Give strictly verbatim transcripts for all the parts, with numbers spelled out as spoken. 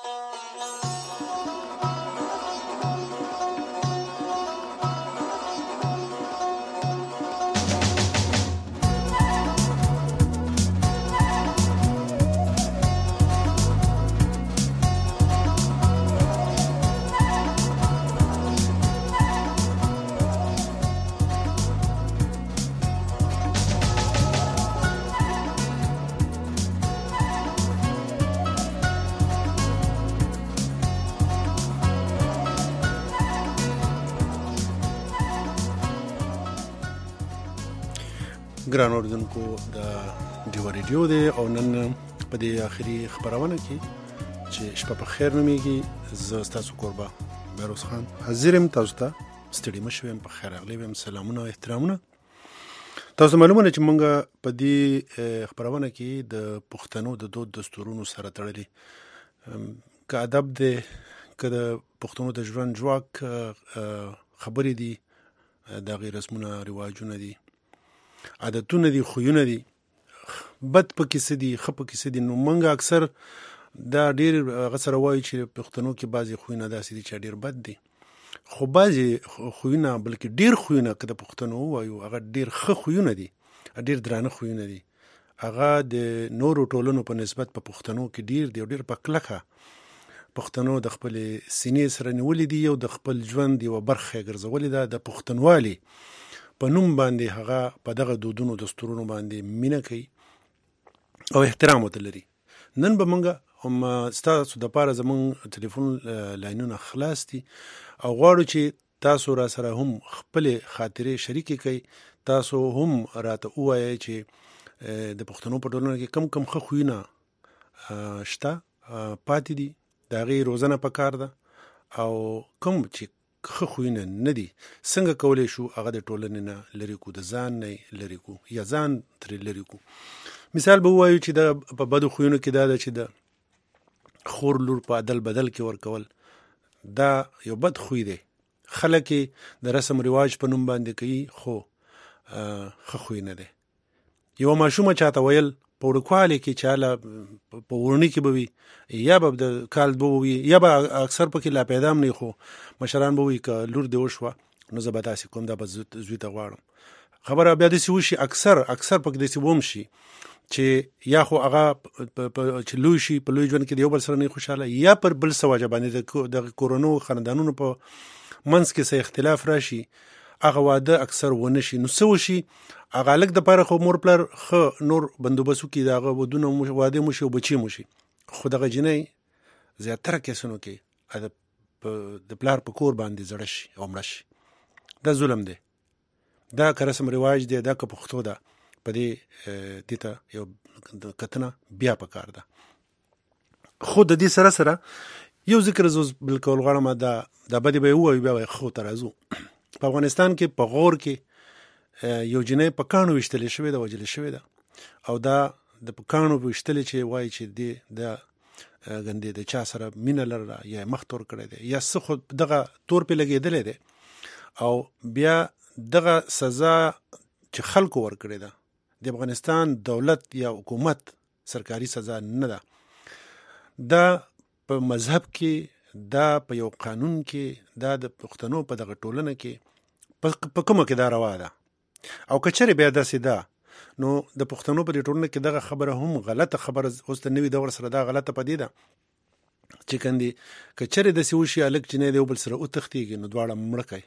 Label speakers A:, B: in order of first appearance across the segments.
A: ګران اوریدونکو د ډیو ریډیو دی او نن په دې اخري خبرونه کې چې شپه په خیر نومېږي زه ستاسو کوربه بیروز خان حاضر یم تاسو ته ستړي مه شئ په خیر راغلی یم سلامونه او احترامونه تاسو معلومه ده چې موږ په دې خبرونه کې د پښتنو د دود دستورونو سره تړلي که ادب دی که د پښتنو د ژوند ژواک خبرې دي د هغې رسمونه رواجونه دي عادتونه دي خویونه دي بد پکې څه دي ښه پکې څه دي نو موږ اکثر دا ډېر هغه سره وایو چې پښتنو کې بعضې خویونه داسې دي چې ډېر بد دي خو بعضې خویونه بلکې ډېر خویونه که د پښتنو ووایو هغه ډېر ښه خویونه دي ډېر درانه خویونه دي هغه د نورو ټولنو په نسبت په پښتنو کې ډېر دي او ډېر په کلکه پښتنو د خپلې سینې سره نیولې دي او د خپل ژوند یوه برخه یې ګرځولې ده د پښتونوالي په نوم باندې هغه په دغه دودونو دستورونو باندې مینه کوي او احترام ورته لري. نن به موږ هم ستاسو دپاره زموږ تلیفون لاینونه خلاص دي او غواړو چې تاسو را سره هم خپلې خاطرې شریکې کوئ. تاسو هم راته ووایئ چې د پښتنو په ټولنه کې کم کم ښه خویونه شته پاتې دي د هغې روزنه پکار ده او کوم چې ښه خویونه نه دي څنګه کولی شو هغه د ټولنې نه لرې کړو د ځان نه لرې کړو یا ځان ترې لرې کړو. مثال به ووایو چې د په بدو خویونو کې دا ده چې د خور لور په عدل بدل کې ورکول دا یو بد خوی دی. خلک د رسم رواج په نوم باندې کوي خو ښه خوی نه دی. یوه ماشومه چاته ویل په وړوکوالي کې چې هله په وړني کې به وي یا به د کال دوه وي یا به اکثر پکې لا پیدا هم نه خو مشران به وي که لور دې وشوه نو زه به داسې کوم دا به زوی ته غواړم. خبره بیا داسې وشي اکثر اکثر پکې داسې وم شي چې یا خو هغه چې لوی شي په لوی ژوند کې د یو بل سره نه خوشحاله یا پر بل څه وجه باندې د کورونو خاندانونو په منځ کې څه اختلاف راشي هغه واده اکثر ونه شي نو څه وشي هغه هلک دپاره خو مور پلار ښه نور بندوبست وکړي د هغه ودونه واده مو شي او بچي مو شي خو دغه جنۍ زیاتره کیسونو کې د پلار په کور باندې زړه شي او مړه شي. دا ظلم دی. دا که رسم رواج دی دا که پښتو ده په دې دې ته یو کتنه بیا پکار ده. خو د دې سره سره یو ذکر زه بل کول غواړم دا دا بدې به یې ووایو بیا به ښو ته راځو. په افغانستان کې په غور کې یو جنۍ په کاڼو ویشتلې شوې ده وجلې شوې ده او دا د په کاڼو ویشتلې چې وایي چې دې د ګندې د چا سره مینه لرله یا مخ تور کړی دی یا څه خو دغه تور پې لګېدلی دی او بیا دغه سزا چې خلکو ورکړې ده د افغانستان دولت یا حکومت سرکاري سزا نه ده. دا په مذهب کې دا په یو قانون کې دا د پښتنو په دغه ټولنه کې په کومه کې دا روا ده او که چېرې بیا داسې ده نو د پښتنو په دې ټولنه کې دغه خبره هم غلطه خبره اوس د نوي دور سره دا غلطه پدې ده چې کندې که چېرې داسې وشي هلک جنۍ د یو بل سره وتښتېږي نو دواړه مړه کوي.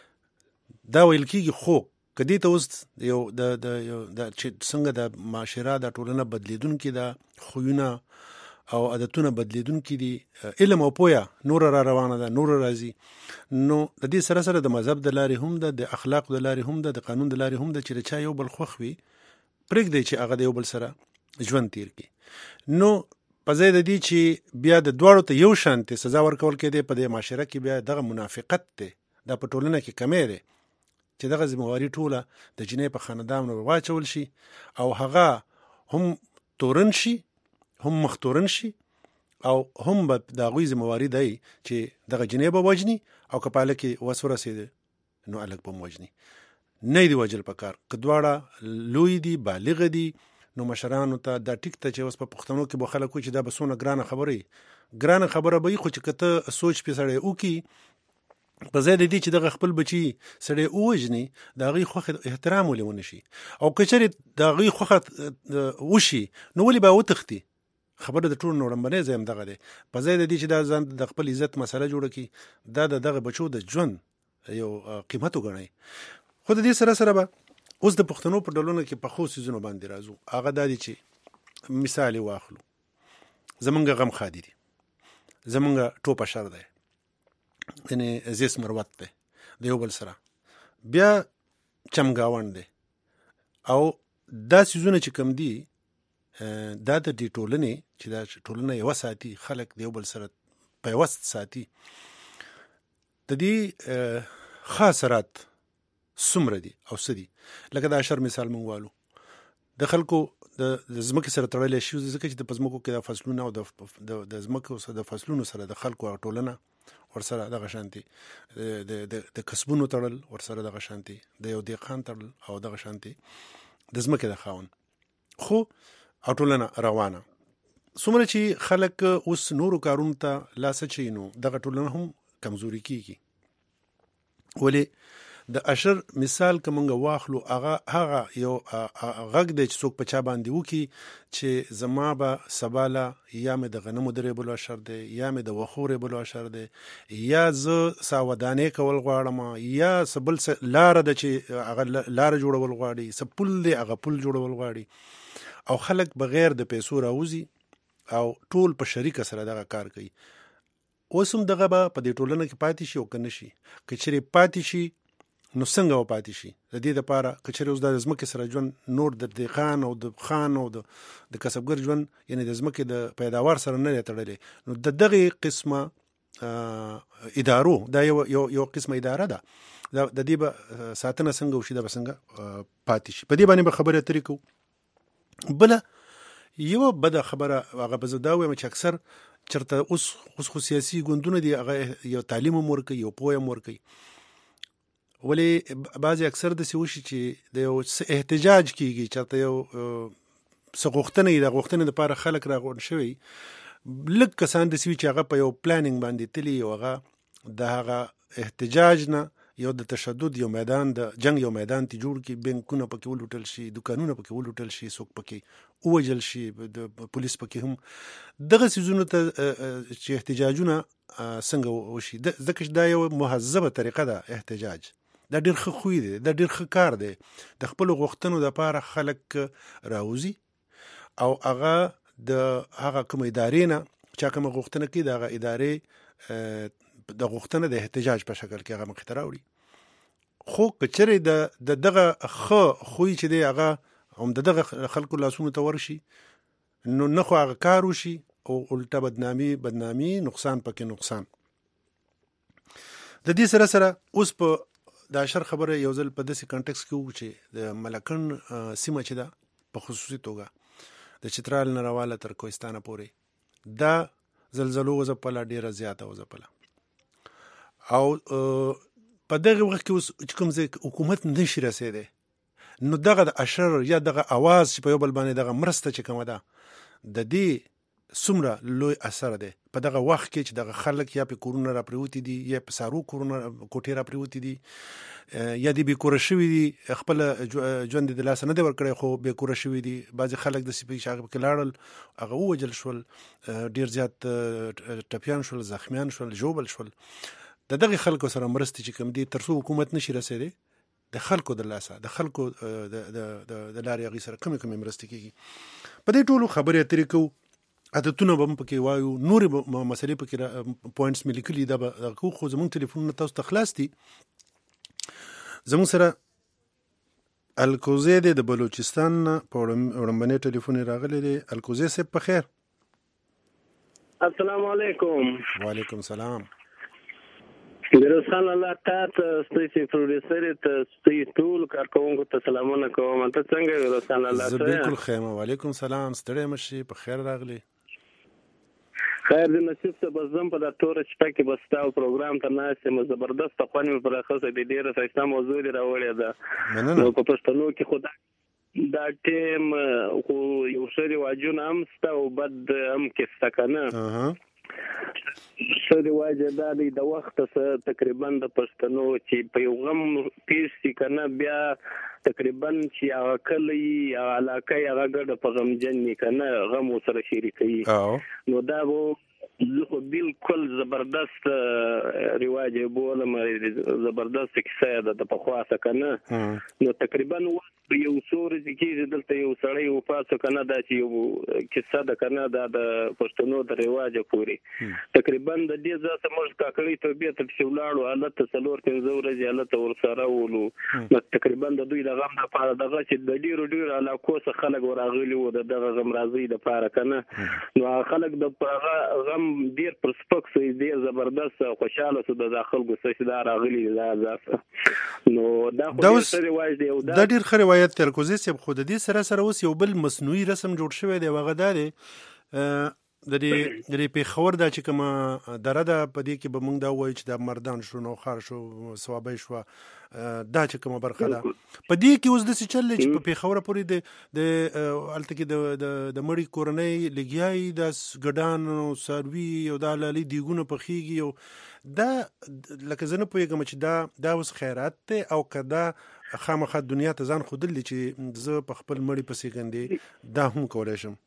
A: دا ویل کېږي خو که دې ته اوس یو د چې څنګه د معاشره د ټولنه بدلیدونکې ده خویونه او عادتونه بدلیدونکي دي علم او پوهه نور را روانه ده نور راځي نو د دې سره سره د مذهب د لارې هم ده د اخلاق د لارې هم ده د قانون د لارې هم ده چې چا یو بل خوښ وي پرېږدی چې هغه د یو بل سره ژوند تیر کړي. نو په ځای د دې چې بیا د دواړو ته یو شانتې سزا ورکول کېدی په دې معاشره کې بیا دغه منافقت دی دا په ټولنه کې کمی دی چې دغه ذمهواري ټوله د جنۍ په خاندان واچول شي او هغه هم تورن شي هم مختورن شي او هم به د هغوی ذمهواري دی چې دغه جنۍ به وجني او که په هلک کې وس ورسېده نو هلک به هم وجني. نه یې دي وجل پکار که دواړه لوی دي بالغه دي نو مشرانو ته دا ټیک ته چې اوس په پښتنو کې به خلک وایي چې دا به څونه ګرانه خبره ګرانه خبره به خو چې کته سوچ په سړی وکي په ځای د دې چې دغه خپل بچي سړی ووژني د هغوی خوښې احترام ولې ونه شي او که چېرې د هغوی خوښه وشي نو ولې به وتښتي خبره د ټولو نه وړاندې ځای هم دغه دی په ځای د دې چې دا ځان د خپل عزت مسله جوړه کړي دا د دغه بچو د ژوند یو قیمت وګڼئ خو د دې سره سره به اوس د پښتنو په ډلونو کې پخو څیزونو باندې راځو هغه دا دی چې مثال یې واخلو زمونږ غم خادي دي زمونږ ټوپه شر دی یعنی زیس مروت دی د یو بل سره بیا چمګاوند دی او دا څیزونه چې کم دي دا د دې ټولنې چې دا ټولنه یوه ساتي خلک د یو بل سره پیوست ساتي د دې خاصرات څومره دي او څه دي لکه د اشر مثال مونږ والو د خلکو د ځمکې سره تړلی شي ځکه چې د ځمکو کې د فصلونه او د ځمکو سره د فصلونو سره د خلکو ټولنه ورسره دغه شانتي د د کسبونو تړل ورسره دغه شانتي د یو دهقان تړل او دغه شانتي د ځمکې د خاون خو او ټولنه روانه څومره چې خلک اوس نورو کارونو ته لاس اچوي نو دغه ټولنه هم کمزوري کیږي ولې د اشر مثال که مونږ واخلو هغه هغه یو غږ دی چې څوک په چا باندې وکړي چې زما به سباله یا مې د غنمو د ریبلو اشر دی یا مې د وښو ریبلو اشر دی یا زه ساودانې کول غواړم یا څه بل څه لاره ده چې هغه لاره جوړول غواړي څه پل دی هغه پل جوړول غواړي او خلک بغیر د پیسو راوځي او ټول په شریکه سره دغه کار کوي اوس هم دغه به په دې ټولنه کې پاتې شي او که نه شي که چېرې پاتې شي نو څنګه و پاتې شي د دې دپاره که چېرې اوس د ځمکې سره ژوند نور د دهقان او د خان او د د کسبګر ژوند یعنې د ځمکې د پیداوار سره نه دی تړلی نو د دغې قسمه ادارو دا یو یو یو قسمه اداره ده د دې به ساتنه څنګه وشي دا به څنګه پاتې شي په دې باندې به خبرې اترې کوو بله یوه بده خبره هغه به زه دا وایم چې اکثر چېرته اوس اوس خو سیاسي ګوندونه دي هغه یو تعلیم هم ورکوي یو پوهه هم ورکوي ولې بعضې اکثر داسې وشي چې د یو څه احتجاج کېږي چېرته یو څه غوښتنه وي د غوښتنې دپاره خلک راغونډ شوي لږ کسان داسې وي چې هغه په یو پلانینګ باندې تلي او هغه د هغه احتجاج نه یو د تشدد یو میدان د جنگ یو میدان تی جوړ کړي بینکونه پکې ولوټل شي دکانونه پکې ولوټل شي څوک پکې ووژل شي د پولیس پکې هم دغه څیزونو ته چې احتجاجونه څنګه وشي ځکه چې دا یو مهذبه طریقه ده احتجاج دا ډېر ښه خوی دی دا ډېر ښه کار دی د خپلو غوښتنو دپاره خلک راوځي او هغه د هغه کوم ادارې نه چا کومه غوښتنه کوي د هغه ادارې د غوښتنه د احتجاج په شکل کې هغه مخې ته راوړي خو که چېرې د دغه ښه خوی چې دی هغه هم د دغه خلکو لاسونو ته ورشي نو نه خو هغه کار وشي او الټه بدنامي بدنامي نقصان پکې نقصان د دې سره سره اوس په د اشر خبره یو ځل په داسې کانټکس کې وو چې د ملکن سیمه چې ده په خصوصي توګه د چترال نه راواله تر کوهستانه پورې دا زلزلو وځپله ډېره زیاته وځپله او په دغه وخت کې اوس چې کوم ځای حکومت نه شي رسېدی نو دغه د اشر یا دغه اواز چې په یو بل باندې دغه مرسته چې کومه ده د دې څومره لوی اثر دی په دغه وخت کې چې دغه خلک یا په کورونه را پریوتي دي یا په سارو کورونه کوټې را پریوتي دي یا دې بېکوره شوي دي خپله ژوند د لاسه نه دی ورکړی خو بېکوره شوي دي بعضې خلک داسې پکې چې هغه پکې لاړل هغه ووژل شول ډېر زیات ټپیان شول زخمیان شول ژوبل شول د دغې خلکو سره مرستې چې کوم دي تر څو حکومت نه شي رسېدی د خلکو د لاسه د خلکو د لارې هغې سره کمې کمې مرستې کېږي په دې ټولو خبرې اترې کوو عادتونه به هم پکې وایو نورې مسلې پکې پوینټس مې لیکلي دا به دغه کوو خو زموږ ټلیفونونه تاسو ته خلاص دي زموږ سره الکوزی دی د بلوچستان نه په وړاندې ټلیفون یې راغلی دی الکوزی صاحب په خیر
B: السلام علیکم
A: وعلیکم سلام
B: فیروز خان الله تاسو ستاسو پروډوسر ته ستاسو ټول کارکونکو ته سلامونه کوم ته څنګه فیروز خان الله
A: زه بالکل خیر وعلیکم سلام ستړی مشي په خیر راغلی
B: خیر دې نصیب ته بزم په د تور شپه کې بستاو پروګرام ته ناسې مو زبردست خوان مې پر خاصه دې ډیره ښایسته موضوع لري راوړې ده نو په پښتنو کې خدای دا ټیم خو یو شری واجون هم ستا او بد هم کې سکنه څه رواج دا دی د وخت څخه تقریبا د پښتنو چې په یو غم پیښ شي کنه بیا تقریبا چې هغه کلی علاقه هغه ګډ په غم جن کنه غم سره شریکي نو دا وو زه بالکل زبردست رواج بولم زبردست کیسه ده د پخواسه کنه نو تقریبا یو سور چې دلته یو سړی وفات کنه دا چې یو کیسه ده کنه دا د پښتنو د رواج پوری تقریبا د دې ځکه موږ کاکړی ته بیا ته شولاړو حالت څلور پنځه ورځې حالت ورسره ولو نو تقریبا د دوی د غم لپاره دغه چې د ډیرو ډیرو علاقو څخه خلک ورغلي وو دغه غم راځي د لپاره کنه نو خلک د غم ډیر پر سپک سي ډیر زبردست او خوشاله سو د داخل ګوسه دا راغلي دا ځکه نو دا خو ډیر رواج دی او
A: دا ډیر خره روایت تلکوزي سب خود دې سره سره اوس یو بل مصنوعي رسم جوړ شوی دی وغه دا دی د دې د په خبر دا چې کومه دره ده په دې کې به موږ دا وایو چې د مردان شو نو خار شو ثوابي شو دا چې کومه برخه ده په دې کې اوس د څه چل چې په خبره پوری د د الته کې د د مړی کورنۍ لګیاي د ګډان او سروي او د لالي دیګونه په خيږي او دا لکه زنه پوهیږم چې دا دا اوس خیرات ته او کدا خامخا دنیا ته ځان خودل چې زه په خپل مړی پسې ګندې دا هم کولای شم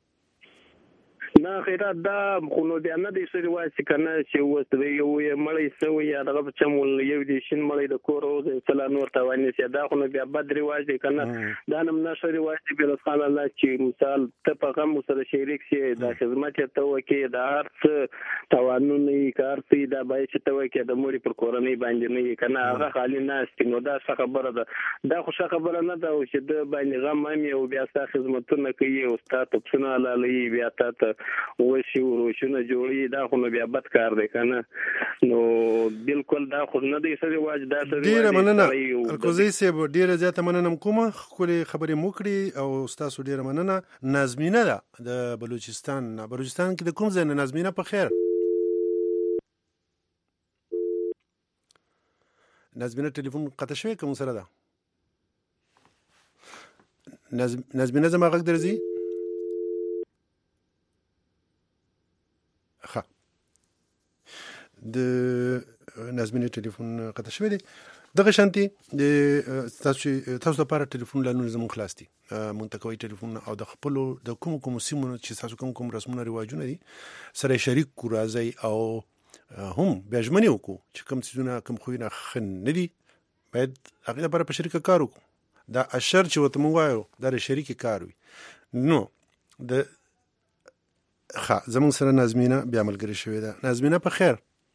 B: نه خیرات دا خو نو بیا نه دی څه رواج چې کنه چې اوس یو مړی سوی یا دغه چمول یو دی شین مړی د کور او د چلا نور توانې سي دا خو نو بیا بد رواج دی کنه دا نم نشه رواج دی بل خان الله چې مثال ته په غم سره شریک شي دا خدمت ته وکي دا ارڅ توانونه کار سي دا بای چې ته وکي د موري پر کورنۍ باندې نه کنه هغه خالي نه ستنو دا څه خبره ده دا خو څه خبره نه ده چې د باندې غم مې او بیا ستاسو خدمتونه کوي او ستاسو په نه لالي بیا تاسو وشي وروشونه جوړي دا خو نو بیا بد کار دی کنه نو بالکل دا خو نه دی څه رواج دا څه
A: ډیره مننه الکوزي سیب ډیره زیاته مننه کومه خوري خبرې موکړي او تاسو ډیره مننه نازمینه ده د بلوچستان بلوچستان کې د کوم ځای نازمینه په خیر نازمینه ټلیفون قطع شوی کوم سره ده نازمینه زما غږ درځي ښه د نازمینې ټلیفون قطع شوی دی دغه شانتي د تاسو تاسو لپاره ټلیفون لانو زمون خلاص دي منتقوي ټلیفون او د خپل د کوم کوم سیمونو چې تاسو کوم کوم رسمونه رواجونه دي سره شریک کو راځي او هم بهژمنی وکړو چې کوم څه کوم خو نه خن نه دي باید هغه لپاره په شریک کار وکړو دا اشر چې وته مو وایو دا شریک کار وي نو د خا زمون سره نازمینه بیا ملګری شوې ده نازمینه په خیر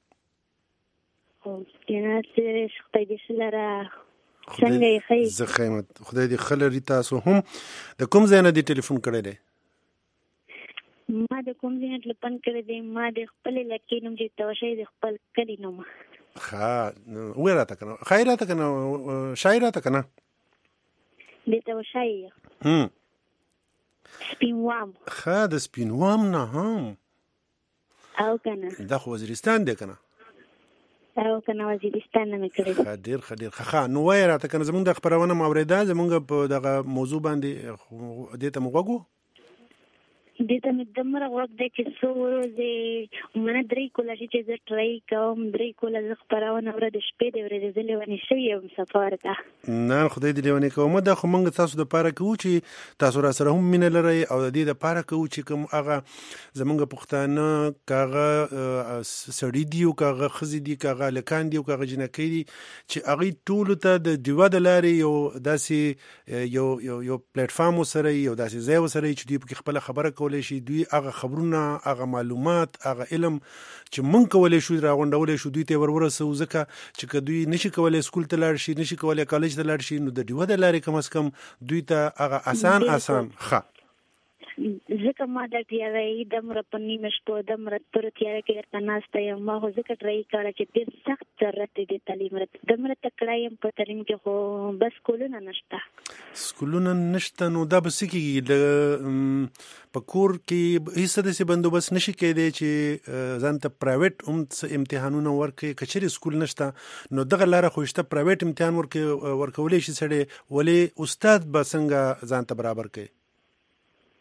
C: او ستنه خدای دې سره څنګه یې خیر
A: زه خیمت خدای دې خلری تاسو هم د کوم ځای نه دی ټلیفون کړی دی
C: ما د کوم ځای نه ټلیفون کړی دی ما د خپل لکې نوم چې توشي د خپل کلی نوم
A: ښه وې راته کنه خیر راته کنه شاعر راته کنه
C: د توشي
A: هم
C: سپینوام
A: ښه د سپینوام نه هم
C: او کنه
A: دا خو وزیرستان دی کنه
C: او کنه وزیرستان نه کړی
A: ښه ډیر ښه ډیر ښه نو وای راته کنه زمونږ د خبرونه موريده زمونږ په دغه موضوع باندې دې ته موږ
C: دې ته مې دمر وخت د کې څو ورځې مونږ درې کوله چې زه ټرای کوم درې کوله زه خبرونه ور د شپې د ورځې د لیونی شوی یم سفر ته
A: نه خدای دې لیونی کوم دا خو مونږ تاسو د پاره کوو چې تاسو را سره هم مینه لرئ او د دې د پاره کوو چې کوم هغه زمونږ پښتانه کاغه سړی دی او کاغه خزي دی کاغه لکان دی او کاغه جنکی دی چې هغه ټول ته د دیو د لارې یو داسې یو یو یو پلیټ فارم سره یو داسې ځای سره چې دوی په خپل خبره کولای شي دوی هغه خبرونه هغه معلومات هغه علم چې مونږ کولای شو راغونډولای شو دوی ته ورورسو ځکه چې دوی نشي کولای سکول ته لاړ شي نشي کولای کالج ته لاړ شي نو د دیو د لارې کم از کم دوی ته هغه آسان آسان ښه
C: ځکه ما د تیارې د مر په نیمه شپه د مر پر تیارې کې درته ناشته یم ما خو ځکه ټرای کړه چې ډېر سخت ضرورت دی تعلیم رات د مر تکړه یم په تعلیم کې خو بس کولونه نشته
A: سکولونه نشته نو دا بس کېږي د پکور کې هیڅ د څه بندوبست نشي کېدی چې ځان ته پرایویټ هم امتحانونه ورکړي کچري سکول نشته نو دغه لاره خوشته پرایویټ امتحان ورکړي ورکولې شي سړی ولې استاد به څنګه ځان ته برابر کوي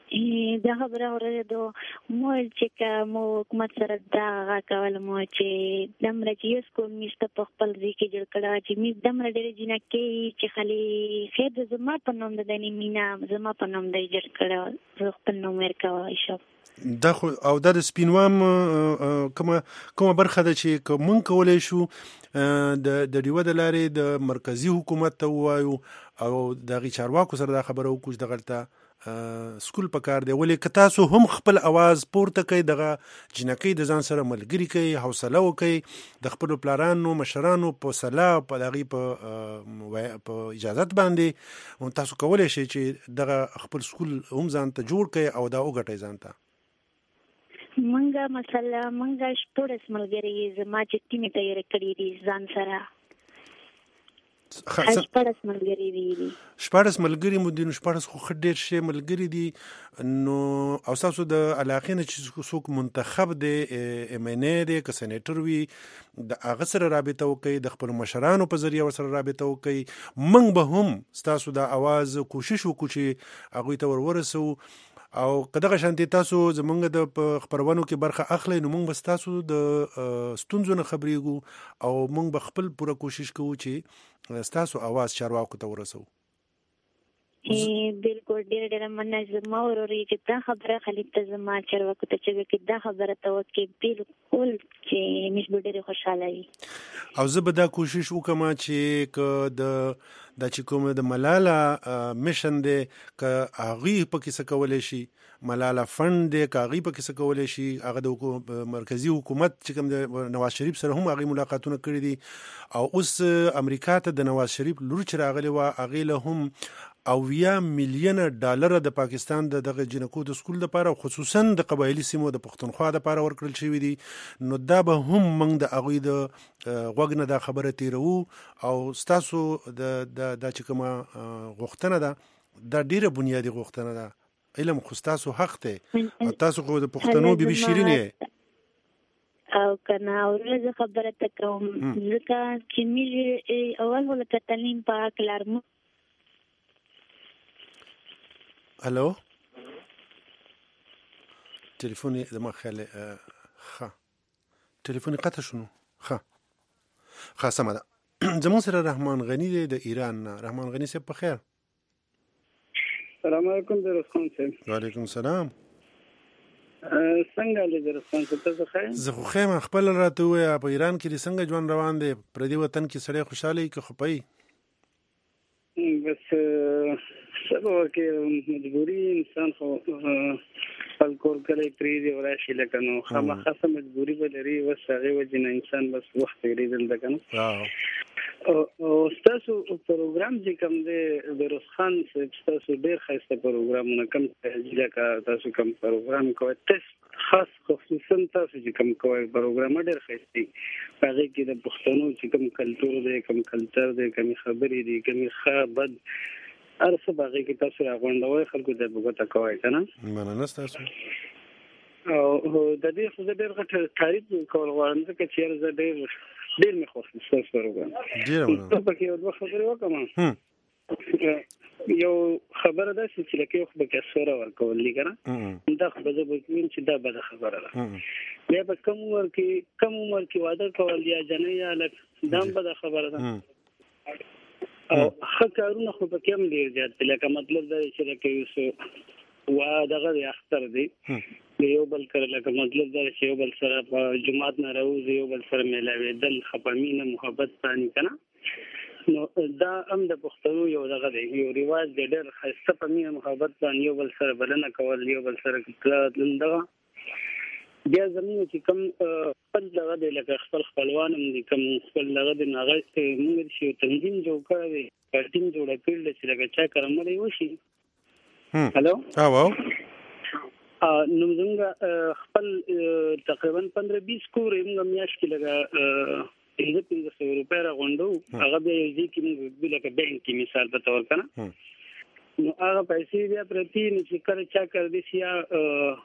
C: دا خبره اورېدو مو چې مو حکومت سره دا غاکول مو چې دمره چې یو سکول میشته په خپل ځای کې جوړ کړه چې می دمره ډېر جنکې چې خالي خیر زما په نوم د دني مینا زما په نوم دی جوړ کړه خپل نوم ورکوي شو
A: دا خو او د سپینوام کومه کومه برخه ده چې کوم کولای شو د د دیو د لارې د مرکزی حکومت ته وایو او د غی چارواکو سره دا خبره وکړو د غلطه سکول په کار دی ولې که تاسو هم خپل आवाज پورته کوي دغه جنکې د ځان سره ملګری کوي حوصله وکي د خپل پلارانو مشرانو په صلاح په دغه په په اجازه باندې تاسو کولای شئ چې دغه خپل سکول هم ځان ته جوړ کړئ او دا وګټئ ځان ته
C: منګه مثلا منګه شپږ ملګری زما چې ټیمه تیار کړی دي ځان سره شپارس ملګری دي
A: شپارس ملګری مو دي نو شپارس خو ډېر شي ملګری دي نو او تاسو د علاقې نه چې څوک منتخب دی ام ان ای دی که سېنیټر وي د هغه سره رابطه وکړي د خپل مشرانو په ذریعه سره رابطه وکړي موږ به هم تاسو د आवाज کوشش وکړو چې هغه ته ورورسو او کداغه شانتي تاسو زمونږ د خبرونو کې برخه اخلي نو موږ بس تاسو د ستونزو نه خبرېږو او موږ به خپل پوره کوشش کوو چې تاسو आवाज چارواکو ته ورسو
C: بالکل ډېر ډېر مننه زما وروري چې دا خبره خلیل ته زما چارواکو ته چې دا خبره ته وکړي بالکل چې مش ډېر خوشاله وي
A: او زه به دا کوشش وکم چې ک د د چې کوم د ملاله میشن دی ک هغه پکې څه کولای شي ملاله فند دی ک هغه پکې څه کولای شي هغه د مرکزی حکومت چې کوم د نواز شریف سره هم هغه ملاقاتونه کړي دي او اوس امریکا ته د نواز شریف لور چې راغلی و هغه له هم او یا میلیون ډالر د پاکستان د دغه جنکو د سکول لپاره خصوصا د قبایلی سیمو د پښتونخوا لپاره ورکړل شوی دي نو دا به هم موږ د هغوی د غوږ نه دا خبره تیرو او ستاسو د د چې کومه غوښتنه ده دا ډیره بنیادی غوښتنه ده علم خو ستاسو حق دی تاسو خو د پښتنو بي بي شیرینه
C: او کنه اورزه خبره تکوم ځکه چې می اول ولته تعلیم پاک لارمو
A: الو تليفوني اذا ما خلي خا تليفوني قطع شنو خا خا سمدا زمون سره رحمان غنی دی د ایران نه رحمان غنی صاحب په خیر
B: السلام علیکم درخان صاحب
A: وعلیکم السلام
B: څنګه لې درخان صاحب ته خیر
A: زه خو خیم خپل راته وای په ایران کې څنګه ژوند روان دی پر دې وطن کې سړی خوشاله کې خپي
B: بس سبا کې مجبوری انسان خو خپل کور کله پریږدي او راشي لکه نو خامخا مجبوری به لري وس هغه وجه نه انسان بس وخت لري دلته کنه او تاسو پروګرام چې کوم دی د رسخان تاسو ډیر ښایسته پروګرامونه کوم ځکه تاسو کوم پروګرام کوئ تاسو خاص خصوصا تاسو چې کوم کوئ پروګرام ډیر ښایسته هغه کې د پښتنو چې کوم کلچر دی کوم کلچر دی کوم خبرې دي کوم ښه بد ارسه باغې کې تاسو راغونډوي خلکو ته وګورئ کوي کنه
A: مننه تاسو
B: او د دې خو ډېر غټ تعریف کول غواړم چې چیرې زه ډېر ډېر مې خوښ محسوس کوم
A: ډېر مننه
B: په کې یو خبرې وکم یو خبره ده چې لکه یو به کسوره ورکول لګره دا خو به زه به کوم چې دا به خبره ده بیا به کوم ور کې کوم ور کې واده کول یا جنې یا لک دام به خبره ده او خکارونه خو په کوم ډیر زیات لکه مطلب دا چې لکه یو وا دغه اختر دی یو بل کړه لکه مطلب دا چې یو بل سره په جمعات نه راوځي یو بل سره ملاوي دل خپمینه محبت ثاني کنه نو دا هم د پښتنو یو دغه دی یو ریواج دی ډېر خاصه په مینه محبت باندې یو بل سره بلنه کول یو بل سره کړه دغه بیا زمونږ چې کوم خپل دغه دی لکه خپل خپلوان هم دي کوم خپل دغه دی هغه موږ چې تنظیم جوړ کړی دی ټیم جوړ کړل چې لکه چا کرمړی وشي هلو
A: او او
B: نو زمونږ خپل تقریبا پندرہ بیس کورې موږ میاشت کې لګه پنځه پنځه سوه روپۍ راغونډو هغه بیا یو ځای کې موږ لکه بینک کې مثال په طور کنه نو هغه پیسې بیا پرتی نه چې کله چا کړی شي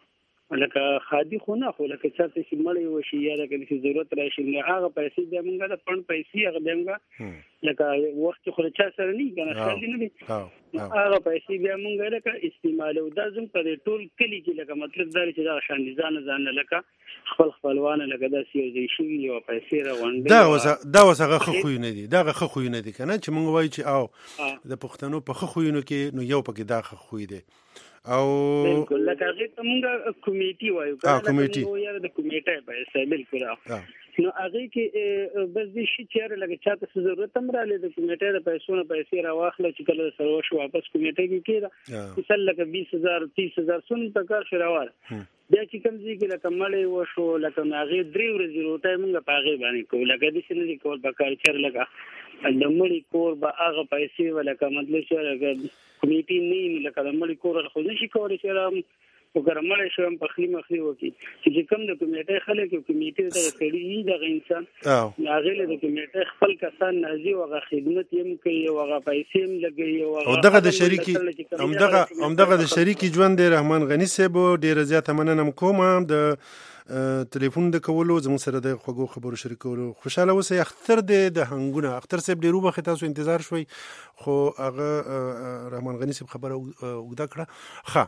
B: لکه خادي خو نه خو لکه څه چې مړی وشي یا لکه چې ضرورت راشي نو هغه پیسې بیا موږ د فند پیسې هغه بیا موږ لکه وخت خو چا سره نه کنه خالي نه دي هغه پیسې بیا موږ لکه استعمالو دا زم په ټول کلی کې لکه مطلب دا چې دا شان ځان ځان لکه خپل خپلوان لکه دا سیاسي شي یو پیسې راوړل
A: دا وسه دا وسه خو نه دي دا خو نه دي کنه چې موږ وایو چې او د پښتنو په خو نه کې نو یو پکې دا خو دی او
B: بالکل لکه هغه موږ کمیټي وایو
A: کمیټي
B: او یا د کمیټه په حساب بالکل نو هغه کې بس دې شي چې لکه چاته ضرورت هم را لید کمیټه د پیسو نه پیسې راواخله چې کله سره شو واپس کمیټه کې کېده مثلا لکه بیس هزار تیس هزار سن په کار شراوال بیا چې کوم ځای کې لکه مړی وشو لکه هغه درې ورځې روټه موږ په هغه باندې کوو لکه د شنو دي کول په کار چر لګا د مړی کور به هغه پیسې ولکه مطلب چې کمیټي نه لکه د مړی کور خو نشي کولای چې وګرمل شوم په خلی مخلی وکی چې کوم د کمیټې خلک کمیټې د کړي د انسان هغه له کمیټې خپل کسان نازي او هغه خدمت یې کوي او هغه پیسې هم لګي
A: او دغه د شریکي هم دغه هم دغه د شریکي ژوند رحمان غنی صاحب ډیر زیات مننه کوم د ټلیفون د کولو زموږ سره د خوږو خبرو شریکولو خوشاله اوسئ. اختر د هنګونه اختر صاحب ډیرو وخت تاسو انتظار شوي خو هغه رحمان غنی صاحب خبره وګدا کړه. ښه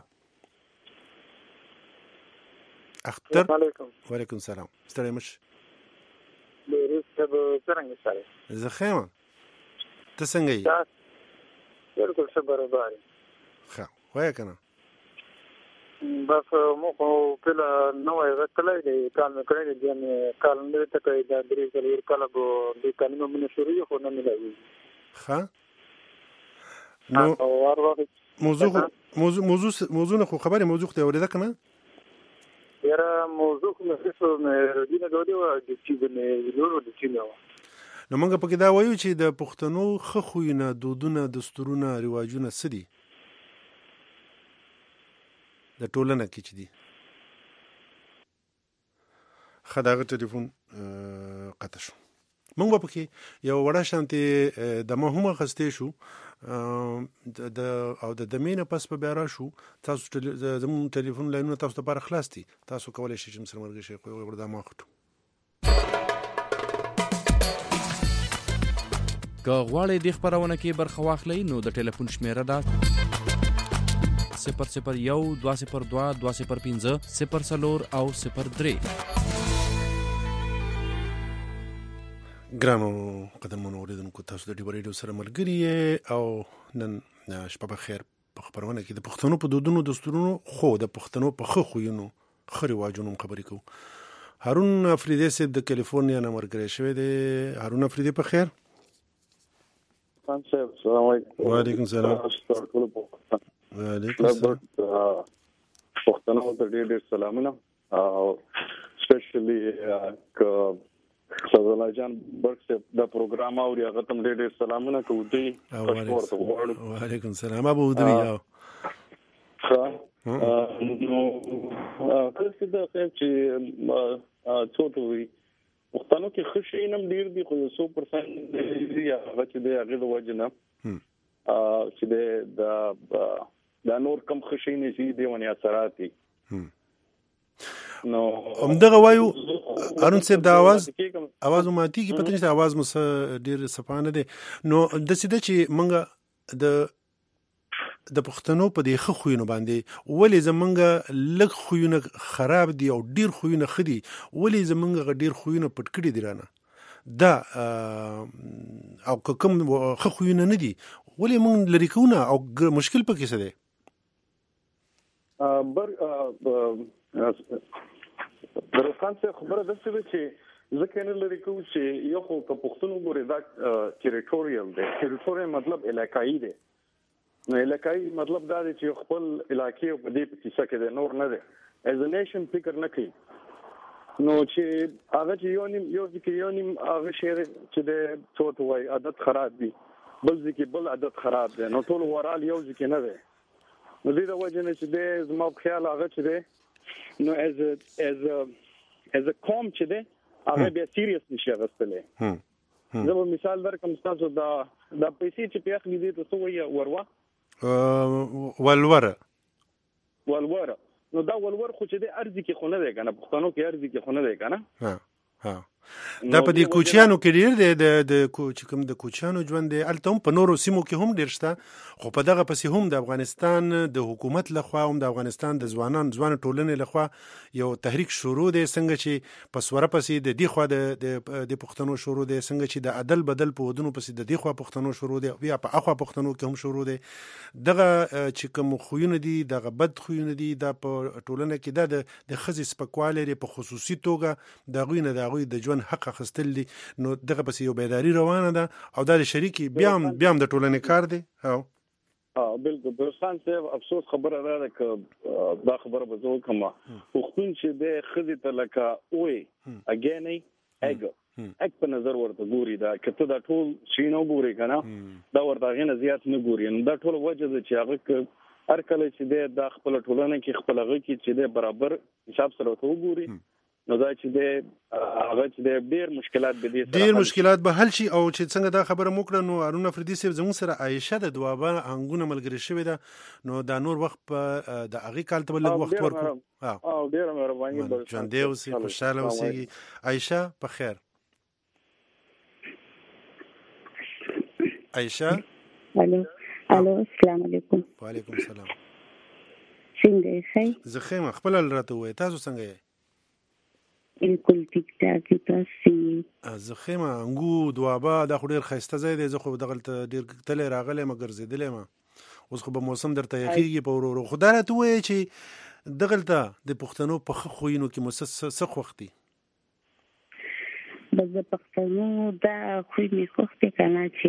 A: اختر وعلیکم السلام ستړی مش
D: ډېر څنګه سره
A: زه خیمه ته څنګه یې
D: بالکل څه برابر
A: ښه وای کنه
D: بس مو خو کله نوې وکړلې دی کال مې کړی دی نه کال مې ته کوي دا درې کلیر کله به د کلمه من شروع خو نه ملایي.
A: ښه نو موضوع موضوع موضوع موضوع خو خبره موضوع ته ورده کنه
D: یاره موضوع کومه څه مې ردینه دوی او د چې نه ورو د چې نو
A: نو موږ پکې دا وایو چې د پښتنو خو خوینه دودونه دستورونه رواجونه سدي د ټولنه کې چې دي. خداغه ټلیفون قطع شو. موږ په کې یو وړه شانتي د مهمه خسته شو د او د دمینه پس په بیا را شو. تاسو زموږ ټلیفون لاینونه تاسو ته بار خلاص دي تاسو کولای شئ چې مسر مرګ شي خو وردا ما خټو
E: که غواړئ د خبرونه کې برخه واخلئ نو د ټلیفون شمیره ده صفر صفر یو دوه صفر دوه دوه صفر پنځه صفر څلور او صفر درې.
A: ګرانو قدمونو اوریدونکو تاسو د ډیو ریډیو سره ملګری او نن شپه بخیر په خبرونه کې د پښتنو په دودونو دستورونو خو د پښتنو په خو خوینو خري واجونو خبرې کوو. هارون افریدی صاحب د کالیفورنیا نه مرګري شوی دی. هارون افریدی په خیر.
D: السلام علیکم.
A: وعلیکم السلام. وعلیکم السلام.
D: پښتنو ته ډېر ډېر سلامونه او سپیشلی ک سوزلا جان برکس دا پروګرام او هغه تم ډېر ډېر سلامونه کوو دی.
A: وعلیکم السلام ابو دوی یو
D: ښه نو کله چې دا چې څوټو وي پښتنو کې خوشي نم ډېر دي خو سو پرسنټ دی هغه چې دی هغه د وجنه چې د د نور کم خوشي نه شي دی ونیا سراتي نو
A: همدغه وایو ارون صاحب د आवाज आवाज ماتي کې پته نشته आवाज مس ډیر صفانه دي. نو د سیده چې منګه د د پښتنو په دې خو خوینو باندې ولې زمونږ لږ خوینه خراب دي او ډیر خوینه خدي ولې زمونږ ډیر خوینه پټ کړي دي رانه دا او کوم خو خوینه نه دي ولې مونږ لری کوونه او مشکل پکې څه دی؟
D: بر درخان څه خبره ده چې ځکه نه لري کوم چې یو خو په پښتون ګوري دا ټریټوریال دی. ټریټوریال مطلب علاقايي دی. نو علاقايي مطلب دا دی چې خپل علاقې په دې په کیسه کې دی نور نه دی. ایز ا نیشن فکر نه کوي. نو چې هغه چې یو نیم یو چې یو نیم هغه شعر چې د څوت وای عادت خراب دي بل ځکه بل عادت خراب دی نو ټول ورال یو ځکه نه دی. نو دې د وجه نه چې د زما په خیال هغه چې دی نو as a as a as a قوم چې دی هغه بیا سیریس نشي غوښتلې. زه به مثال درکم تاسو دا د پیسې چې په اخلي دي تاسو وایي وروا
A: ولوره
D: ولوره نو دا ولور خو چې د ارزي کې خونه دی کنه پښتنو کې ارزي کې خونه دی کنه.
A: ها ها دا په دې کوچیانو کې ډیر دی د د کوچ کوم د کوچیانو ژوند دی الته هم په نورو سیمو کې هم ډیر شته خو په دغه پسې هم د افغانستان د حکومت لخوا هم د افغانستان د ځوانان ځوان ټولنې لخوا یو تحریک شروع دی څنګه چې په سوره پسې د دی خوا د د پښتنو شروع دی څنګه چې د عدل بدل په ودونو پسې د دی خوا پښتنو شروع دی بیا په اخوا پښتنو کې هم شروع دی دغه چې کوم خوونه دي دغه بد خوونه دي د په ټولنه کې د د خزي سپکواله په خصوصي توګه د غوینه د غوی د ژوند حق خستل دي نو دغه پس یو بیداری روانه ده او د شریکی بیا بیا د ټولنې کار دی. او
D: ها بالکل برسان صاحب افسوس خبره را ده ک دا خبره به زه کوم پښتون چې د خزي ته لکه وې اگینی اګ اګ په نظر ورته ګوري دا کته دا ټول شینو ګوري کنه دا ورته غنه زیات نه ګوري نو دا ټول وجه ده چې هغه هر کله چې د خپل ټولنه کې خپل هغه کې چې د برابر حساب سره ته وګوري نو دا چې د هغه چې د ډیر مشکلات به دي
A: ډیر مشکلات به حل شي او چې څنګه دا خبره موکړه نو هارون افریدي صاحب زموږ سره عائشه د دوابه انګونه ملګری شوی ده نو دا نور وخت په د هغه کال ته بل وخت ورکو
D: او ډیر مهرباني
A: به ژوند دی اوسې خوشاله اوسې عائشه په خیر عائشه
F: الو الو السلام علیکم.
A: وعلیکم السلام.
F: څنګه یې؟
A: زه ښه یم خپل راته وای تاسو څنګه یې؟
F: بالکل ټیک ټاک تاسو
A: زه ښه یم انګو دوابه دا خو ډېر ښایسته ځای دی زه خو دغلته ډېر تللی راغلی یم ګرځېدلی یم اوس خو به موسم درته یخېږي په ورو ورو خو دا راته ووایې چې دغلته د پښتنو په ښه خویونو کې مو څه خوښ دي؟
F: بس د پښتنو دا خوی مې خوښ دی که نه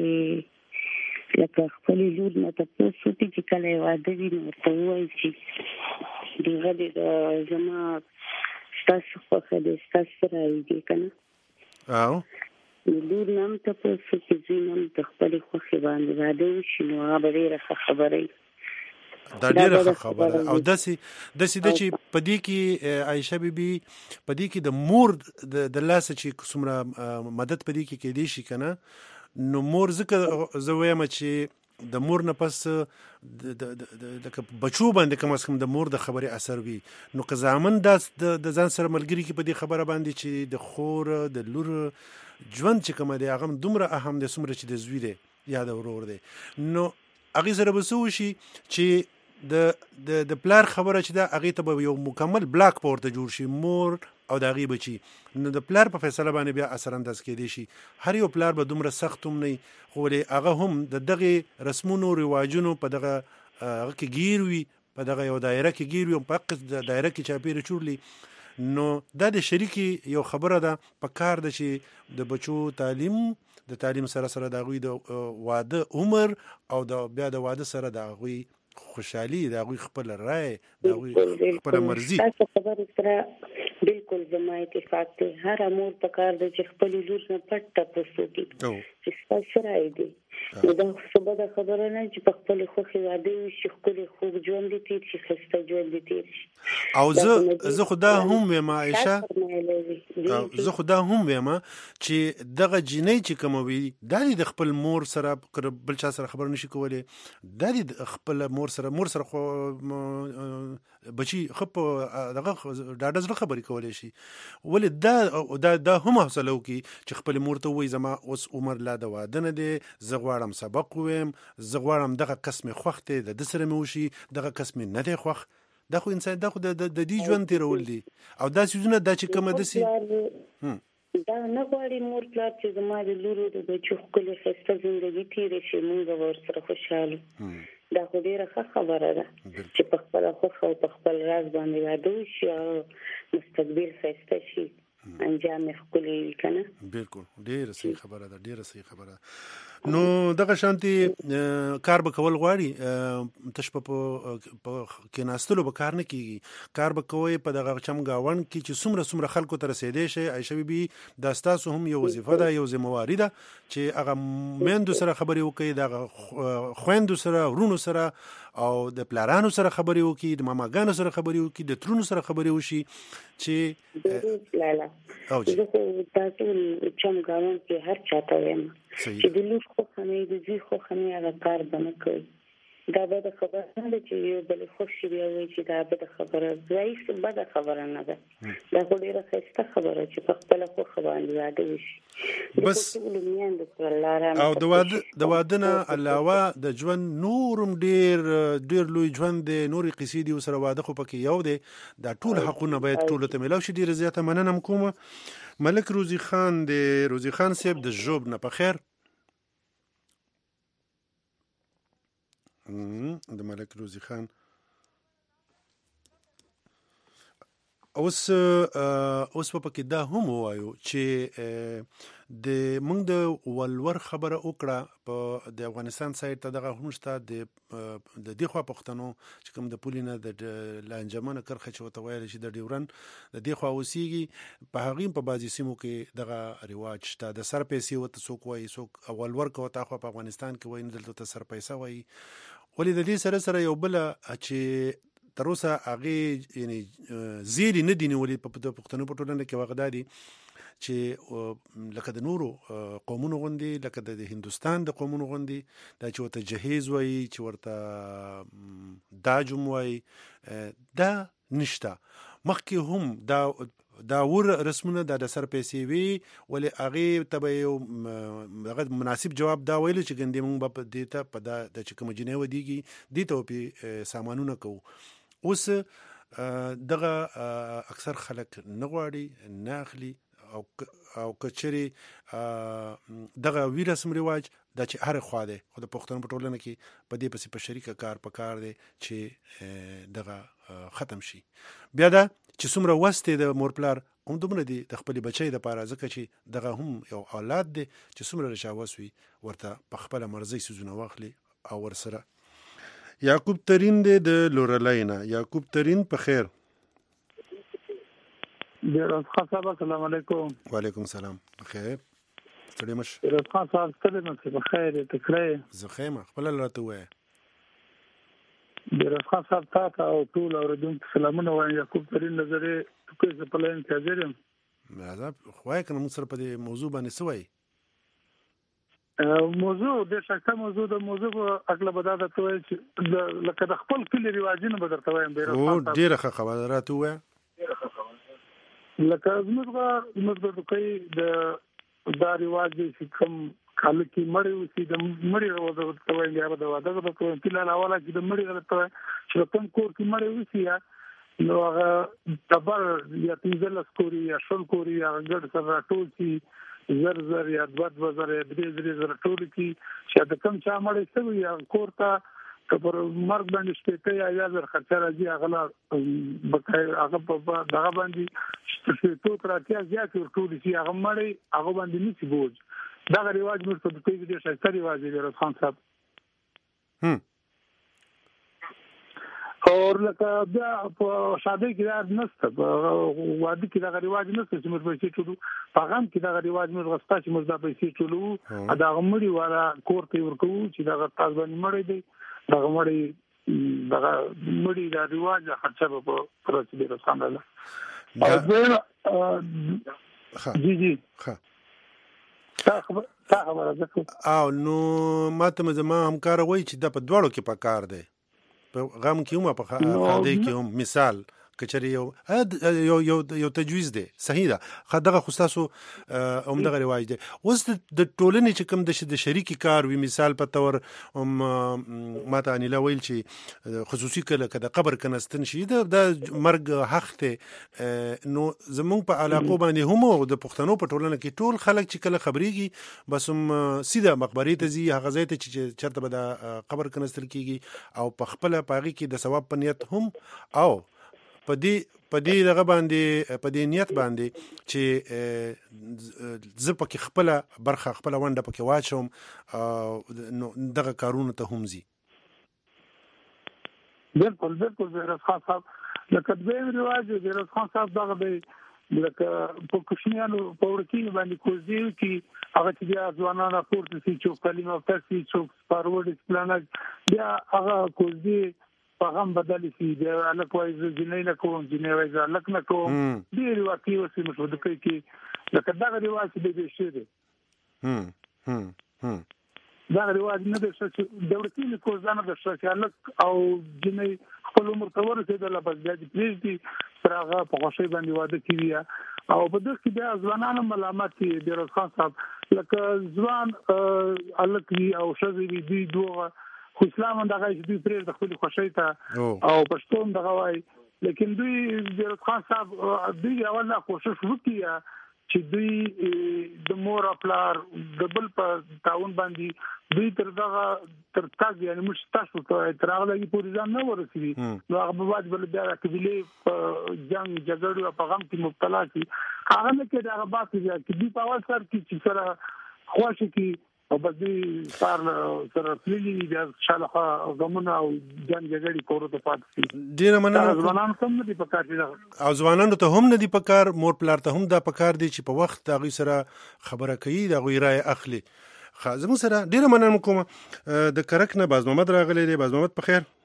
F: چې لکه خپلې لور نه تپوس وکړي چې کله یې واده وي نو ورته ووایي چې دغه دی د زما ستاسو خوښه دی ستاسو سره دی که نه
A: او
F: لور نه هم تپوس وکړي زوی نه هم د خپلې خوښې باندې واده وشي نو هغه به ډېره ښه خبره وي.
A: دا ډېره ښه خبره او داسې داسې ده چې په دې کې عایشه بیبي په دې کې د مور د لاسه چې څومره مدد په دې کې کېدی شي که نه نو مور ځکه زه وایم چې د مور نه پس د بچو باندې کم از کم د مور د خبرې اثر وي نو که زامن د ځان سره ملګري کې په دې خبره باندې چې د خور د لور ژوند چې کومه دی هغه دومره اهم دی څومره چې د زوی دی یا د ورور دی نو هغې سره به څه وشي چې د د پلار خبره چې ده هغې ته به یو مکمل بلاک په ورته جوړ شي مور او د هغې بچي نو د پلار په فیصله باندې بیا اثر انداز کېدی شي هر یو پلار به دومره سخت هم نه خو ولې هغه هم د دغې رسمونو رواجونو په دغه هغه کې ګیر وي په دغه یو دایره کې ګیر وي په حق د دایره کې چاپېره چورلي نو دا د شریکي یو خبره ده په کار ده چې د بچو تعلیم د تعلیم سره سره د هغوی د واده عمر او د بیا د واده سره د هغوی خوشحالي د هغوی خپل رای د هغوی خپل مرضي
F: تاسو خبرې سره بالکل زما اتفاق دی هر مور په کار ده چې خپل لور نه پټ تپوس وکړي چې ستاسو رای دی نو دا څه بده خبره نه چې په خپل خوښې واده وشي ښکلی خوږ ژوند دې تېر شي ښایسته ژوند دې تېر شي
A: او زه زه خو دا هم وایم عایشه زه خو دا هم وایم چې دغه جینۍ چې کومه وي دا دې د خپل مور سره بل چا سره خبره نشي کولی دا دې د خپل مور سره مور سره خو بچي ښه په دغه ډاډه زړه خبرې کولی شي ولې دا دا دا هم حوصله وکړي چې خپل مور ته ووایي زما اوس عمر لا د واده نه دی زه غواړم سبق وویم زه غواړم دغه کس مې خوښ دی د ده سره مې وشي دغه کس مې نه دی خوښ دا خو انسان دا خو د دې ژوند تېرول دي او دا څیزونه دا چې کومه داسې
F: دا نه غواړي مور پلار چې زما د لورو د بچو ښکلې ښایسته زندګي تېره شي موږ به ورسره خوشحاله دا خو ډېره ښه خبره ده چې په خپله خوښه او په خپل راز باندې واده وشي او مستقبل ښایسته شي انجام یې ښکلی وي که نه
A: بالکل ډېره صحیح خبره ده ډېره صحیح خبره نو دغه شانتي کار به کول غواړي تش په کېناستلو به کار نه کېږي کار به کوئ په دغه چم ګاونډ کې چې څومره څومره خلکو ته رسېدی شي عایشه بیبي دا ستاسو هم یو وظیفه ده یو ذمهواري ده چې هغه میندو سره خبرې وکړئ دغه خویندو سره ورونو سره او د پلارانو سره خبرې وکړي د ماماګانو سره خبرې وکړي د ترونو سره خبرې وشي
F: چې لاله زه خو تاسو چم ګاونډ کې هر چاته وایم چې د لور خوښه نه د زوی خوښه نه هغه کار به نه کوي دا به خبره نه ده چې یو بل خوشي بیا وایي چې دا به خبره ضعیف بده خبره نه ده دا خو ډیره ښایسته خبره چې په خپل خو باندې واده وشي
A: بس او د واده د واده نه علاوه د ژوند نورم ډیر ډیر لوی ژوند دی نورې قصې دي سره واده خو پکې یو دی دا ټول حقونه باید ټول ته ملاو شي ډیره زیاته مننه کوم ملک روزي خان د روزي خان صاحب د جوب نه په خیر د ملک روزي خان اوس اوس په کې دا هم وایو چې د موږ د ولور خبره وکړه په د افغانستان سایت ته دغه هم شته د د دې خوا پښتنو چې کوم د پولینه د لانجمنه کرخه چې وته ویل چې د ډیورن د دې خوا اوسېږي په هغې په بعضې سیمو کې دغه رواج شته د سر پیسې ورته څوک وایي څوک ولور کوه تا خوا په افغانستان کې وایي نه دلته ته سر پیسه وایي ولې د دې سره سره یو بله چې تر اوسه هغې یعنی زیرې نه دي نیولې په پښتنو په ټولنه کې هغه دا دي چې لکه د نورو قومونو غوندې لکه د هندوستان د قومونو غوندې دا چې ورته جهیز وایي چې ورته داج هم وایي دا نشته مخکې هم دا دا ور رسمونه دا د سر پیسې وي ولې هغې ته به یو هغه مناسب جواب دا ویلو چې ګندې موږ به په دې ته په دا د چې کومه جنۍ ودیږي دې ته پې سامانونه کوو اوس دغه اکثر خلک نه غواړي نه اخلي او او کچري دغه وی رسم رواج دا چې هر خوا دی خو د پښتنو په ټولنه کې په دې پسې په شریکه کار په کار دی چې دغه ختم شي بیا دا چې څومره وست د مور پلار هم دومره دی د خپل بچی د پاره ځکه چې دغه هم یو اولاد دی چې څومره رشاوس وي ورته په خپل مرزي سوزونه واخلي او ورسره یعقوب ترین دی د لورلینا یعقوب ترین په خیر
G: ډیره ښه السلام علیکم
A: وعلیکم السلام بخیر ستړي مش
G: ډیره ښه ستړي مش بخیر ته کړی
A: زه خیمه خپل راته وای
G: ډیره ښه تاسو او ټول اوریدونکو سلامونه وایم یعقوب ترین نظر ته څه په لین کې حاضر یم
A: مزه خوای کنه موږ سره په دې موضوع باندې سوای
G: موضوع د شکه موضوع د موضوع اغلب دا د توای چې لکه د خپل کلی رواجونه به درته وایم ډیره
A: او ډیره ښه خبره راته وای
G: لکه زموږ زموږ د کوي د دا رواج چې کوم کال کې مړی وسی د مړی ورو ورته وایم یا د واده د کوم کله اوله چې د مړی ورته چې کوم کور کې مړی وسی یا نو هغه تبر یا تنزل سکوري یا شل کوري یا ګډ سره راټول شي زر زر یا دوه دوه زر یا درې درې زر ټول کی چې د کم چا مړی شوی یا کور ته پر مرګ باندې شپته یا یا زر خرچه راځي هغه بقای هغه په دغه باندې شپته تر اتیا زیات ټول شي هغه مړی هغه باندې نشي بوج دا رواج موږ په دې کې د شایسته رواج دی رس خان صاحب
A: هم
G: اور لکه بیا په شادي کې دا نشته په واده کې دا رواج نشته چې موږ پیسې ټولو په غم کې دا رواج موږ غوښتا چې موږ دا پیسې ټولو دا غمړي والا کور ته ورکو چې دا تاسو باندې مړی دی دا غمړي دا مړی دا رواج خرچه په پروسه رسانه
A: ها
G: جی جی
A: ها
G: تا خبره ده
A: او نو ماته زما همکار وای چې دا په دواړو کې په کار دی په غم کې هم په خاندي کې هم مثال کچري یو یو یو یو تجویز دی صحیح ده خدغه خصاصو هم دغه رواج دی اوس د ټولنې چې کوم د شریکي کار وی مثال په تور هم ماته انیلا ویل چې خصوصي کله کده قبر کنستن شي د مرګ حق ته نو زمونږ په علاقو باندې هم د پښتنو په ټولنه کې ټول خلک چې کله خبريږي بس هم سیده مقبره ته زی هغه ځای ته چې چرته به د قبر کنستل کیږي او په خپل پاغي کې د ثواب په نیت هم او په دې په دې دغه باندې په دې نیت باندې چې زه پکې خپل برخه خپل ونده پکې واچوم نو دغه کارونه ته هم زی
G: بالکل بالکل زهرا صاحب لکه د رواج زهرا صاحب دغه دی لکه په کوشنیانو په ورکی باندې کوزي کې هغه چې بیا ځوانانو پورته سي چې کلمه تاسو چې فارورډ پلان بیا هغه کوزي فهم بدل شي د الک وای ځینې نه کوم ځینې وای ځلک نه کوم ډیر واقعي وسې مشهود کوي کې لکه دا رواج دی به شي دی
A: هم هم هم
G: دا رواج نه دی چې دولتي کوزانه د شکایت او جنې خپل عمر ته ورسېدل بس بیا دې پریږدي تر هغه په خوشۍ باندې واده کیږي او په دغه کې بیا ځوانانو ملامت دي بیروز خان صاحب لکه ځوان الکوي او شذوي دي دوه خو اسلام دغه دې پرې د خپل خوشۍ ته او پښتون دغه وای لیکن دوی بیروز خان صاحب دوی اول نه کوشش وکړي چې دوی د مور خپل د بل په تعاون باندې دوی تر دغه تر تاګ یعنی موږ تاسو ته ترغله کې پوری ځان نه ورسېږي نو هغه په واجب بل بیا کېدلې جنگ جګړه په غم کې مبتلا شي هغه نه کې دا بحث دی چې دوی په اول سر کې چې سره خوښ کی او په دې سار سره فللی بیا شاله غمونه او جنگ جګړه کورو ته پاتې
A: ډیر مننه
G: ځوانان هم نه دي پکار
A: او ځوانانو ته هم نه دي پکار مور پلار ته هم دا پکار دي چې په وخت هغه سره خبره کوي دا غوړای اخلي خازم سره ډیر مننه کوم د کرک نه باز محمد راغلی دی باز محمد په خیر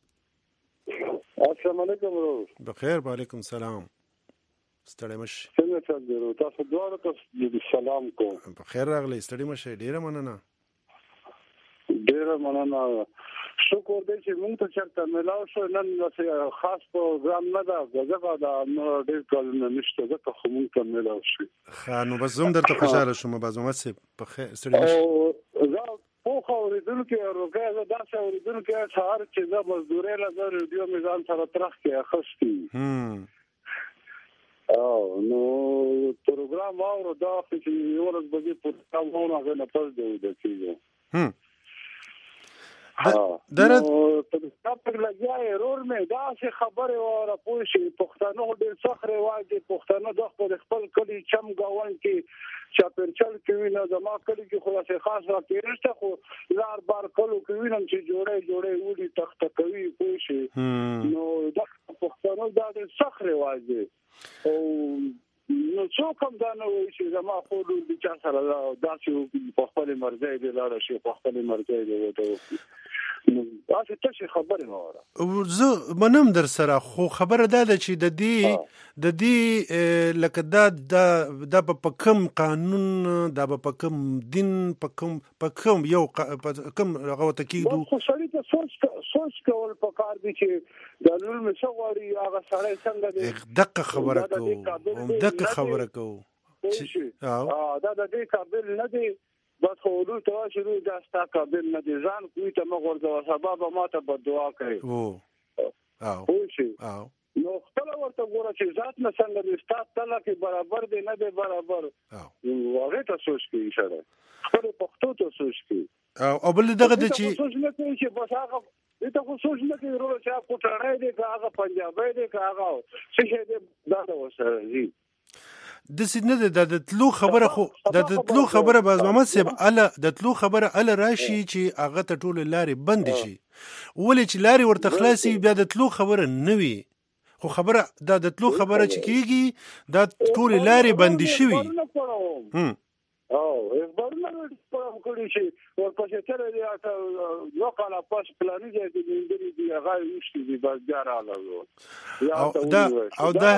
H: السلام علیکم
A: بخیر وعلیکم السلام ستړی مشه
H: څنګه چل دی تاسو دوه تاسو سلام کوم
A: په خیر راغلی ستړی مشه ډیر مننه
H: ډیر مننه شکر دې چې موږ ته چرته ملاو شو نن څه خاص پروګرام نه دا ځکه دا نو ډیر کال نه نشته ځکه خو موږ ته ملاو شي
A: خانو بس زم درته خوشاله شوم باز محمد په خیر ستړی مشه
H: زه خو خو ورېدونکو روګه زه دا څه ورېدونکو سهار چې زه مزدوري لږه ریډیو میزان سره ترخ کې اخستي هم او نو پروګرام اورو دا چې ورځ به په تاسو نه نه پز دی د کیږي هم
A: درد
H: په تاسو لګیا رول مې دا څه خبره وره پوه شي پښتنو ډېر څخره واجی پښتنو د خپل خپل کلی چم گاون کې چاپرچل کې نه زما کلی کې خلاصې خاص را پیرشته خو لار بار کلو کې وینم چې جوړې جوړې وړي تخت کوي پوه شي نو د پښتنو دا د څخره واجی او نو څوک هم دا نه وایي چې زما خو د چا سره داسې په خپل مرزي دی لاړ شي په خپل مرزي دی وته نو تاسو ته خبره وره
A: زه منم در سره خو خبره ده چې د دې د دې لکه دا د په کوم قانون د په کوم دین په کوم په کوم یو په کوم غوته کیدو
H: خو سړی ته سوچ سوچ کول پکار دي چې د نور مشواري هغه سړی څنګه دی
A: دغه خبره کوو دغه خبره کوو
H: اه دا د دې قابل نه دی بس خو ورو ته شروع دا ستا قابل نه دي ځان کوی ته مغور د سبب ماته بد دعا کوي
A: او
H: او خو شي او نو خپل ورته ګوره چې ذات نه څنګه دي ستا تله کې برابر دي نه دي برابر او هغه ته سوچ کوي اشاره خپل پښتو ته سوچ کوي
A: او بل دغه د چې
H: سوچ نه کوي چې بس هغه دې ته سوچ نه کوي ورو چې کوټړای دي هغه پنجابي دي هغه څه شي دي دا وسره دي
A: د سینه د تلو خبره خو د تلو خبره باز محمد صاحب اله د تلو خبره اله راشي چې هغه ته ټول لارې بند شي ولې چې لارې ورته خلاصي بیا د تلو خبره نه وي خو خبره د د تلو خبره چې کیږي د ټول لارې بند شي هم
H: او خبرونه پرم کړی شي ورپسې تر دې نو کاله پاس پلاني دی د دې هغه وشتي دی بس بیا راغلو
A: او دا او دا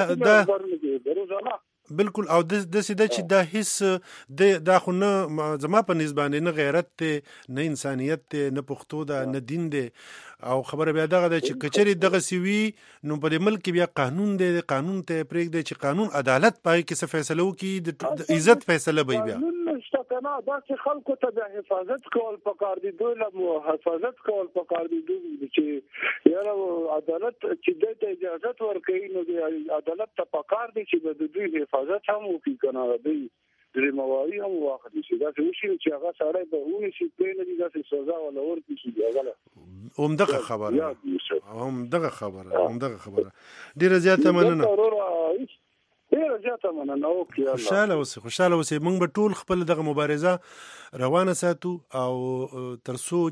A: دا بالکل او د د سیده چې دا هیڅ د دا خو نه زما په نسبانه نه غیرت ته نه انسانیت ته نه پښتو ده نه دین ده او خبره بیا دغه د چې کچري دغه سیوی نو په ملک بیا قانون دی قانون ته پرېږ دی چې قانون عدالت پای کې څه فیصله وکي د عزت فیصله وي بیا
H: نه دا چې خلکو ته د حفاظت کول پکار دي دوی له حفاظت کول پکار دي چې یاره عدالت چې د اجازه ورکړي نو د عدالت ته پکار دي چې د دوی حفاظت هم وکړي کنه دوی درمواري هم واخلي چې دا څه چې هغه سره به ونی شي په نه دي چې سزا ولا ورکړي شي هغه
A: هم دغه خبره هم دغه خبره هم دغه خبره ډیره زیاته مننه
H: ډیره زیاته مننه او کې
A: خوشاله اوسې خوشاله اوسې موږ به ټول خپل دغه مبارزه روانه ساتو او ترڅو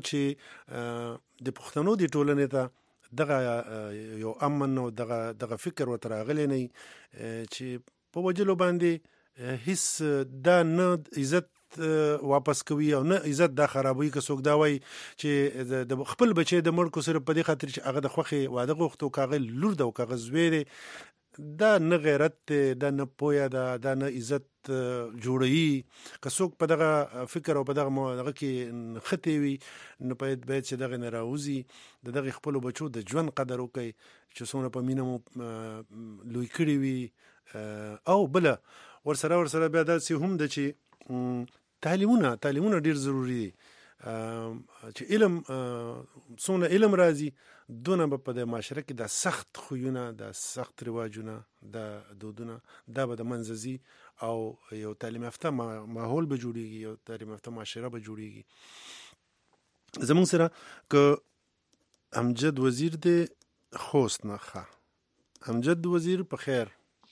A: چې د پښتنو د ټولنې ته دغه یو امن او دغه دغه فکر وتر غلې نه چې په وجلو باندې هیڅ دا نه عزت واپس کوي او نه عزت دا خرابوي که څوک دا وایي چې د خپل بچي د مړ کو سره په دې خاطر چې هغه د خوخي واده غوښتو کاغه لور د او کاغه زوی دی دا نه غیرت دی، دا نه پوهه ده، دا نه عزت جوړوي. که څوک په دغه فکر او په دغه دغه کې نښتې وي نو باید باید چې دغه نه راوځي، د دغه خپلو بچو د ژوند قدر وکړي چې څومره په مینه مو لوی کړي وي. او بله ورسره ورسره بیا داسې هم ده چې تعلیمونه تعلیمونه ډېر ضروري دي چې علم څومره علم راځي دونه به په د معاشره کې د سخت خویونه، د سخت رواجونه، د دودونه دا به د منځه ځي او یو تعلیم یافته ماحول به جوړیږي، یو تعلیم یافته معاشره به جوړیږي. زمونږ سره که امجد وزیر دی خوست نه ښه. امجد وزیر په خیر.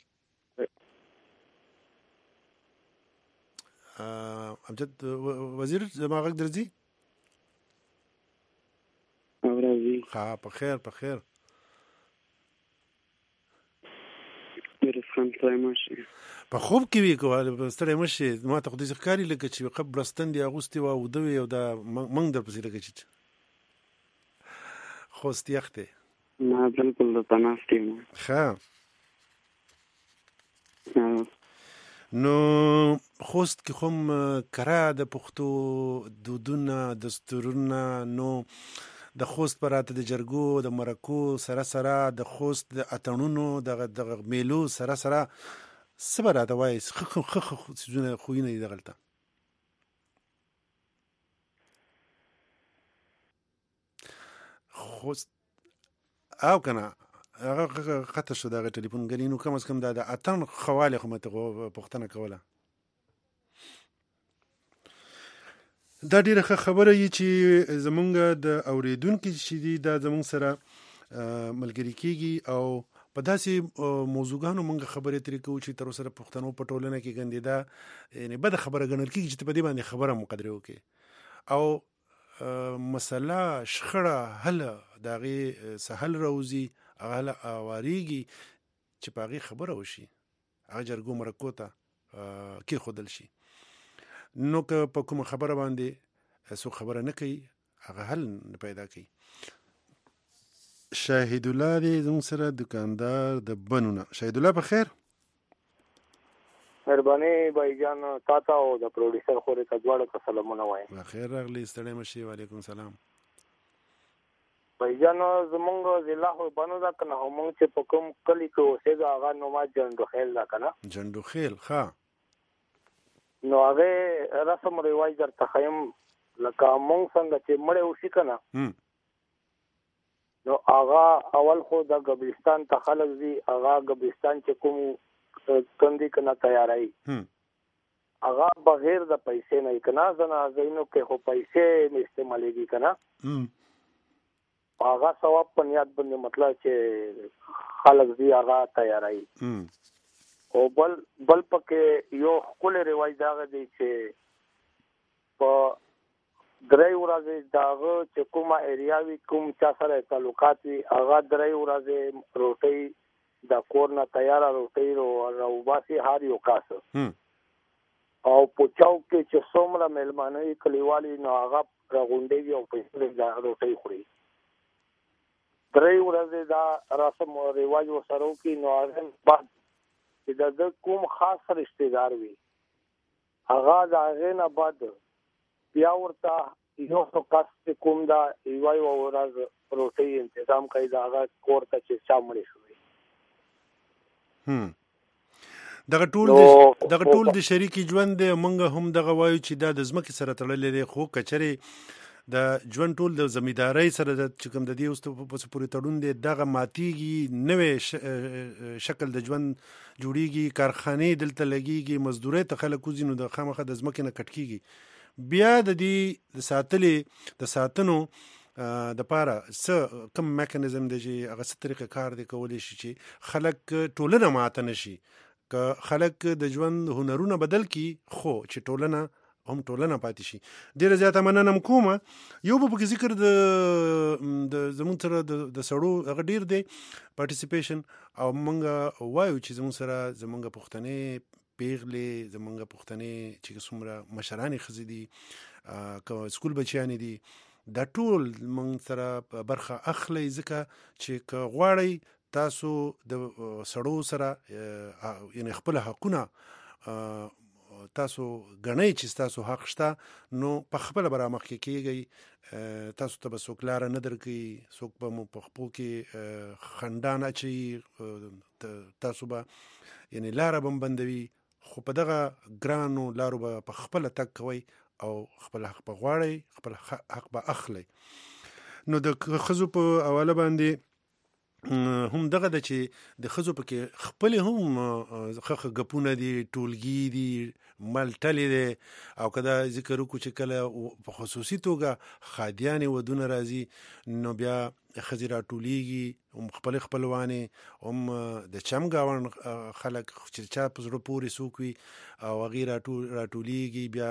A: امجد وزیر زما غږ درځي؟ ښه په خیر په خیر. په خوب کې وي که ستړی مه شې، ما ته خو داسې ښکاري لکه چې قبل ستندې اغوستې وه اوده وي او دا منګ در پسې لکه چې خوست یخ دی.
I: نه بلکل درته ناست یم.
A: ښه نو خوست کې خو هم کره د پښتو دودونه دستورونه، نو د خوست په راته د جرګو د مرکو سره سره د خوست د اتڼونو دغه میلو سره سره څه به راته وایي ښه ښه ښه څیزونه خویونه دي دغلته؟ خوست او که نه هغه قطع شو دغه ټلیفون ګنې، نو کم از کم دا د اتڼ ښه والی خو مته پوښتنه کوله. دا ډیره ښه خبره یي چې زمونږ د اوریدونکي چې دي دا زمونږ سره ملګري کیږي او په داسې موضوعګانو مونږ خبرې ترې کوو چې تر اوسه پښتنو په ټولنه کې ګندېده، یعنې بده خبره ګڼل کېږي چې ته په دې باندې خبره مقدرې وکړې او مسله شخړه حل د هغې څه حل راوځي، هغه حل اواریږي چې په هغې خبره وشي، هغه جرګو مرکو ته کېښودل شي. نو که په کومه خبره باندې څوک خبره نه کوي هغه حل نه پیدا کوي. شاهد الله دی زموږ سره دکاندار د بنونه. شاهد الله په خیر؟
J: مهرباني بھائی جان تا ته او د پروډوسر خوري ته دواړو ته سلامونه وایم.
A: بخیر راغلی، ستړی مه شئ. وعلیکم سلام.
J: بھائی جان زمونږ ضلع خو بنو ده که نه، موږ چې په کوم کلي کې اوسېږو هغه نوما جنډوخیل ده که نه؟
A: جنډوخیل ښه.
J: نو هغې رسم رواج درته ښیم لکه موږ څنګه چې مړی وشي که نه نو هغه اول خو د قبرستان ته خلک ځي، هغه قبرستان چې کوم کندي که نه تیاروي هغه بغیر د پیسې نه وي که نه. ځنه ځایونو کې خو پیسې استعمالېږي که نه، هغه ثواب په نیت باندې مطلب چې خلک ځي هغه تیاروي. او بل بل پکې یو ښکلی رواج د هغه دی چې په درې ورځې د هغه چې کومه ایریا وي کوم چا سره تعلقات وي هغه درې ورځې روټۍ د کور نه تیاره روټۍ راوباسي هر یو کاس او په چوک کې چې څومره میلمانه وي کلیوال وي نو هغه راغونډېږي او پیسې د روټۍ خوري. درې ورځې دا رسم او رواج ورسره وکړي نو هغه بعد چې د کوم خاص رشتہ دار وي هغه د هغې نه بعد بیا ورته یو څو کس کوم دا یوه یوه ورځ روټۍ انتظام کوي د هغه کور ته چې چا مړی شوی.
A: دغه ټول دغه ټول د شریکي ژوند دی. موږ هم دغه وایو چې دا د ځمکې سره تړلی دی، خو که چېرې د ژوند ټول د زمیندارۍ سره د چې کوم د دې اوس پسې پورې تړون دی دغه ماتېږي، نوی شکل د ژوند جوړېږي، کارخانې دلته لګېږي، مزدورۍ ته خلک وځي نو د خامخا د ځمکې نه کټ کېږي. بیا د دې د ساتلې د ساتنو د پاره څه کوم میکانیزم دی چې هغه څه طریقه کار دی کولی شي چې خلک ټولنه ماته نه شي، که خلک د ژوند هنرونه بدل کړي خو چې ټولنه هم ټولنه پاتې شي. ډېره زیاته مننه م کومه. یو به پکې ذکر د زموږ سره د سړو هغه ډېر دی پارټیسیپیشن او موږ وایو چې زموږ سره زموږ پښتنې پیغلې زموږ پښتنې چې څومره مشرانې ښځې دي که سکول بچیانې دي دا ټول موږ سره برخه اخلئ ځکه چې که غواړئ ستاسو د سړو سره یعنی خپل حقونه تاسو غنئ چې تاسو حق شته نو په خپل برامخ کې کیږي تاسو ته به څوک لاره نه درکوي څوک به مو په خپو کې خندان اچي تاسو به یعنی لاره به بندوي خو په دغه ګرانو لارو به په خپل تک کوي او خپل حق به غواړي خپل حق به اخلي. نو د خزو په حواله باندې هم دغه د چې د خزو پکې خپل هم خخ غپونه دي ټولګي دي ملټلې دي او کدا ذکر وکړو چې کله په خصوصي توګه خادیانې ودونه راځي نو بیا خزیرا ټولیږي هم خپل خپلوانې هم د چم گاون خلک چې چا په زړه پورې سوکوي او غیره راټولیږي بیا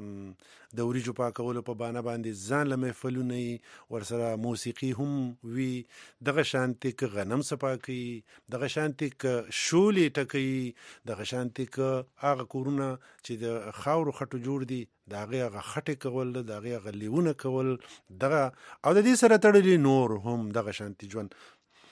A: د وریجو پاکولو په بانه باندې ځان له محفلونه ورسره موسیقي هم وي دغه شانتي ک غنم صفا کوي دغه شانتي ک شولې ټکوي دغه شانتي ک هغه کورونه چې د خاورو خټو جوړ دي د هغې هغه خټې کول د هغې هغه لیونه کول دغه او د دې سره تړلي نور هم دغه شانتي ژوند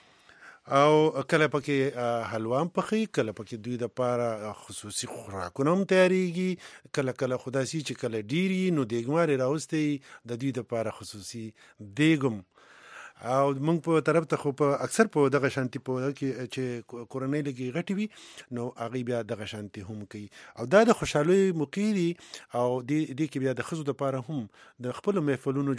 A: او کله پکې حلوام پخې کله پکې دوی د پاره خصوصي خوراکونه هم تیاریږي کله کله خداسي چې کله ډیری نو دیګماري راوستي د دوی د پاره خصوصي دیګم او موږ په طرف ته خو په اکثر په دغه شانتي په کې چې کورنۍ لګي غټي وي نو هغه بیا دغه شانتي هم کوي او دا د خوشحالي مقیری او د دې کې بیا د خزو د پاره هم د خپل محفلونو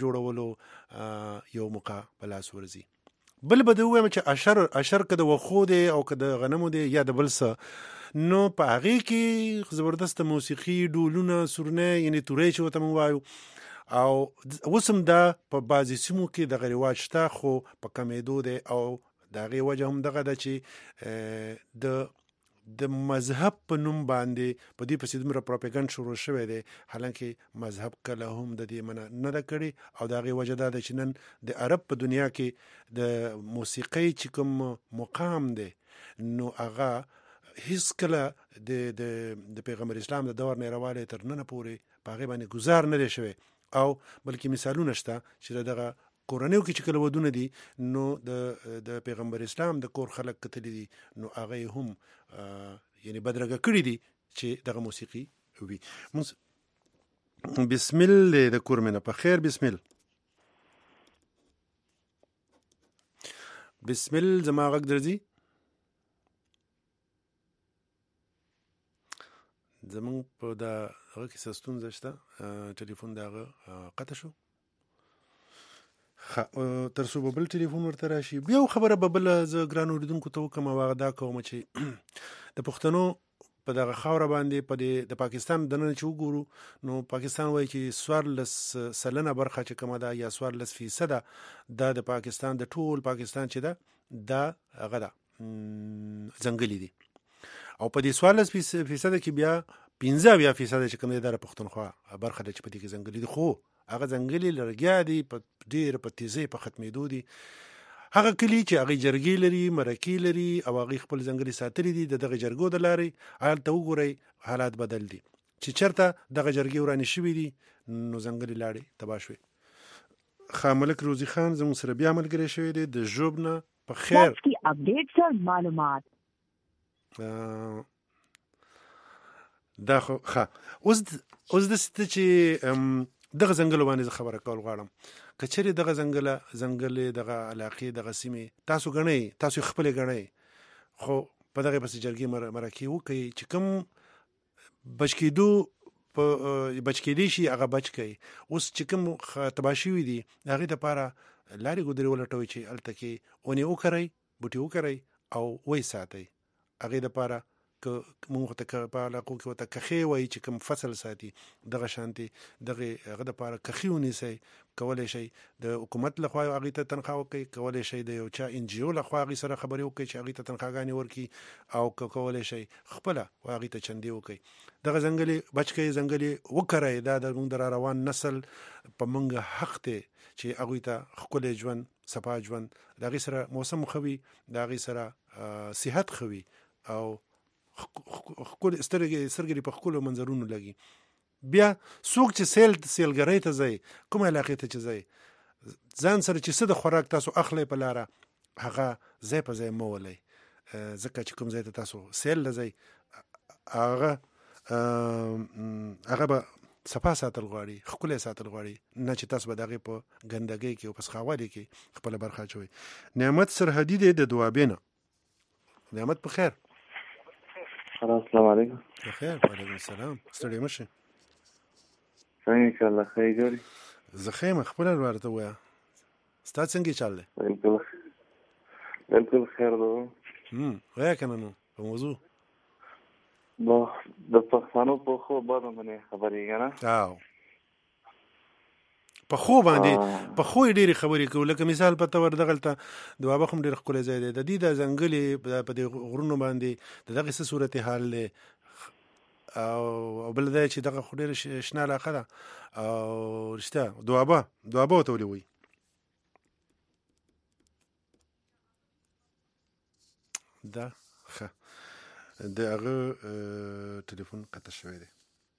A: جوړولو یو موقع بلاس ورزي. بل به د وایم چې اشر اشر کده وخو دی او کده غنمو دی یا د بل څه نو په هغه کې زبردست موسیقي ډولونه سرونه یعنی تورې چې وته مو وایو او وسم دا په بعضی سیمو کې د غریواج شته خو په کمیدو دی او د غي وجه هم دغه د چې د د مذهب په نوم باندې په دې پسې دمره پروپاګاندا شروع شوې ده حالانکه مذهب کله هم د دې منه نه ده کړې او د هغې وجه دا ده چې نن د عرب په دنیا کې د موسیقۍ چې کوم مقام دی نو هغه هیڅ کله د د پیغمبر اسلام د دور نه راوالی تر ننه پورې په هغې باندې ګزار نه دی شوی او بلکې مثالونه شته چې دغه کورنیو کې چې کله ودونه دي نو د د پیغمبر اسلام د کور خلک کتلی دي نو هغه هم یعنی بدرګه کړی دي چې دغه موسیقي وي. بسم الله د کور منه په خیر بسم الله بسم الله زما غږ درځي زمون په دا هغه کې ستونزه شته ټلیفون دغه قطع شو تر څو بل ټلیفون ورته راشي بیا خبره ببل ز ګرانو لیدونکو ته کوم واغدا کوم چې د پښتنو په دغه خاور باندې په د پاکستان د نن چې وګورو نو پاکستان وایي چې سوارلس سلنه برخه چې کومه ده یا سوارلس فیصد ده د پاکستان د ټول پاکستان چې ده دا هغه ده ځنګلي دي او په دې سوارلس فیصد کې بیا پنځه بیا فیصد چې کوم ده د پښتونخوا برخه ده چې په دې کې ځنګلي دي خو هغه ځنګلي لرګیا دي په ډېر په تیزۍ په ختمېدو دي هغه کلی چې هغه جرګې لري مرکې لري او هغه خپل ځنګلي ساتلي دي د دغه جرګو د لارې هلته وګورئ حالات بدل دي چې چېرته دغه جرګې ورانې شوي دي نو ځنګلي لاړې تباه شوې. ښه ملک روزي خان زموږ سره بیا ملګری شوی دی د ژوب نه په خیر
K: اپډیټس او معلومات
A: دا خو ښه اوس اوس داسې چې دغه ځنګل باندې خبره کول غواړم کچېرې دغه ځنګل ځنګل دغه علاقې دغه سیمې تاسو غنئ تاسو خپل غنئ خو په دغه پسې جرګې مرکې وکړي چې کوم بچ کېدو په بچ کېدی شي هغه بچ کوي اوس چې کوم تباه شوي دي هغې دپاره لارې ګودرې ولټوئ چې هلته کې ونې وکرئ بوټي وکرئ او ویې ساتئ هغې دپاره که موږ ته په علاقو کې ورته کښې وایي چې کوم فصل ساتي دغه شانتې دغې هغه دپاره کښې ونیسئ کولی شئ د حکومت لخوا هغې ته تنخوا وکړئ کولی شئ د یو چا ان جي او لخوا هغې سره خبرې وکړئ چې هغې ته تنخواګانې ورکړي او که کولی شئ خپله هغې ته چندې وکړئ دغه ځنګلې بچ کړئ ځنګلې وکرئ دا د موږ د را روان نسل په موږ حق دی چې هغوی ته ښکلی ژوند صفا ژوند د هغې سره موسم ښه وي د هغې سره صحت ښه وي او خپل سترګې سترګې په خپل منظرونو لګي بیا څوک چې سیل سیلګرۍ ته ځي کوم علاقې ته چې ځي ځان سره چې څه د خوراک تاسو اخلي په لاره هغه ځای په ځای مه ولئ، ځکه چې کوم ځای ته تاسو سیل لځئ هغه هغه به صفا ساتل غواړي، ښکلی ساتل غواړي، نه چې تاسو به د هغې په ګندګۍ کې او په سخاوالي کې خپله برخه اچوئ. نعمت سرحدي دی د دوابۍ نه. نعمت په خیر.
I: السلام علیکم.
A: بخیر. وعلیکم السلام. ستړی مه شئ.
I: څنګه انشاءالله ښه یې جوړې؟
A: زه ښه یم. خپله ورته ووایه ستا څنګه چل دی؟
I: بالکل بالکل خیر ده.
A: وایه که نه نو په موضوع
I: د پښتنو په خو باندې باندې خبرې که نه؟
A: او په خو باندې په خو یې ډېرې خبرې کوو. لکه مثال په طور دغلته دوابه هم ډېر ښکلی ځای دی. د دې د ځنګلې په دې غرونو باندې د دغې څه صورت حال دی او بل دا چې دغه خو ډېره شنه علاقه ده او رښتیا دوابه دوابه ورته ولې وایي. دا ښه د هغه ټلیفون قطع شوی دی.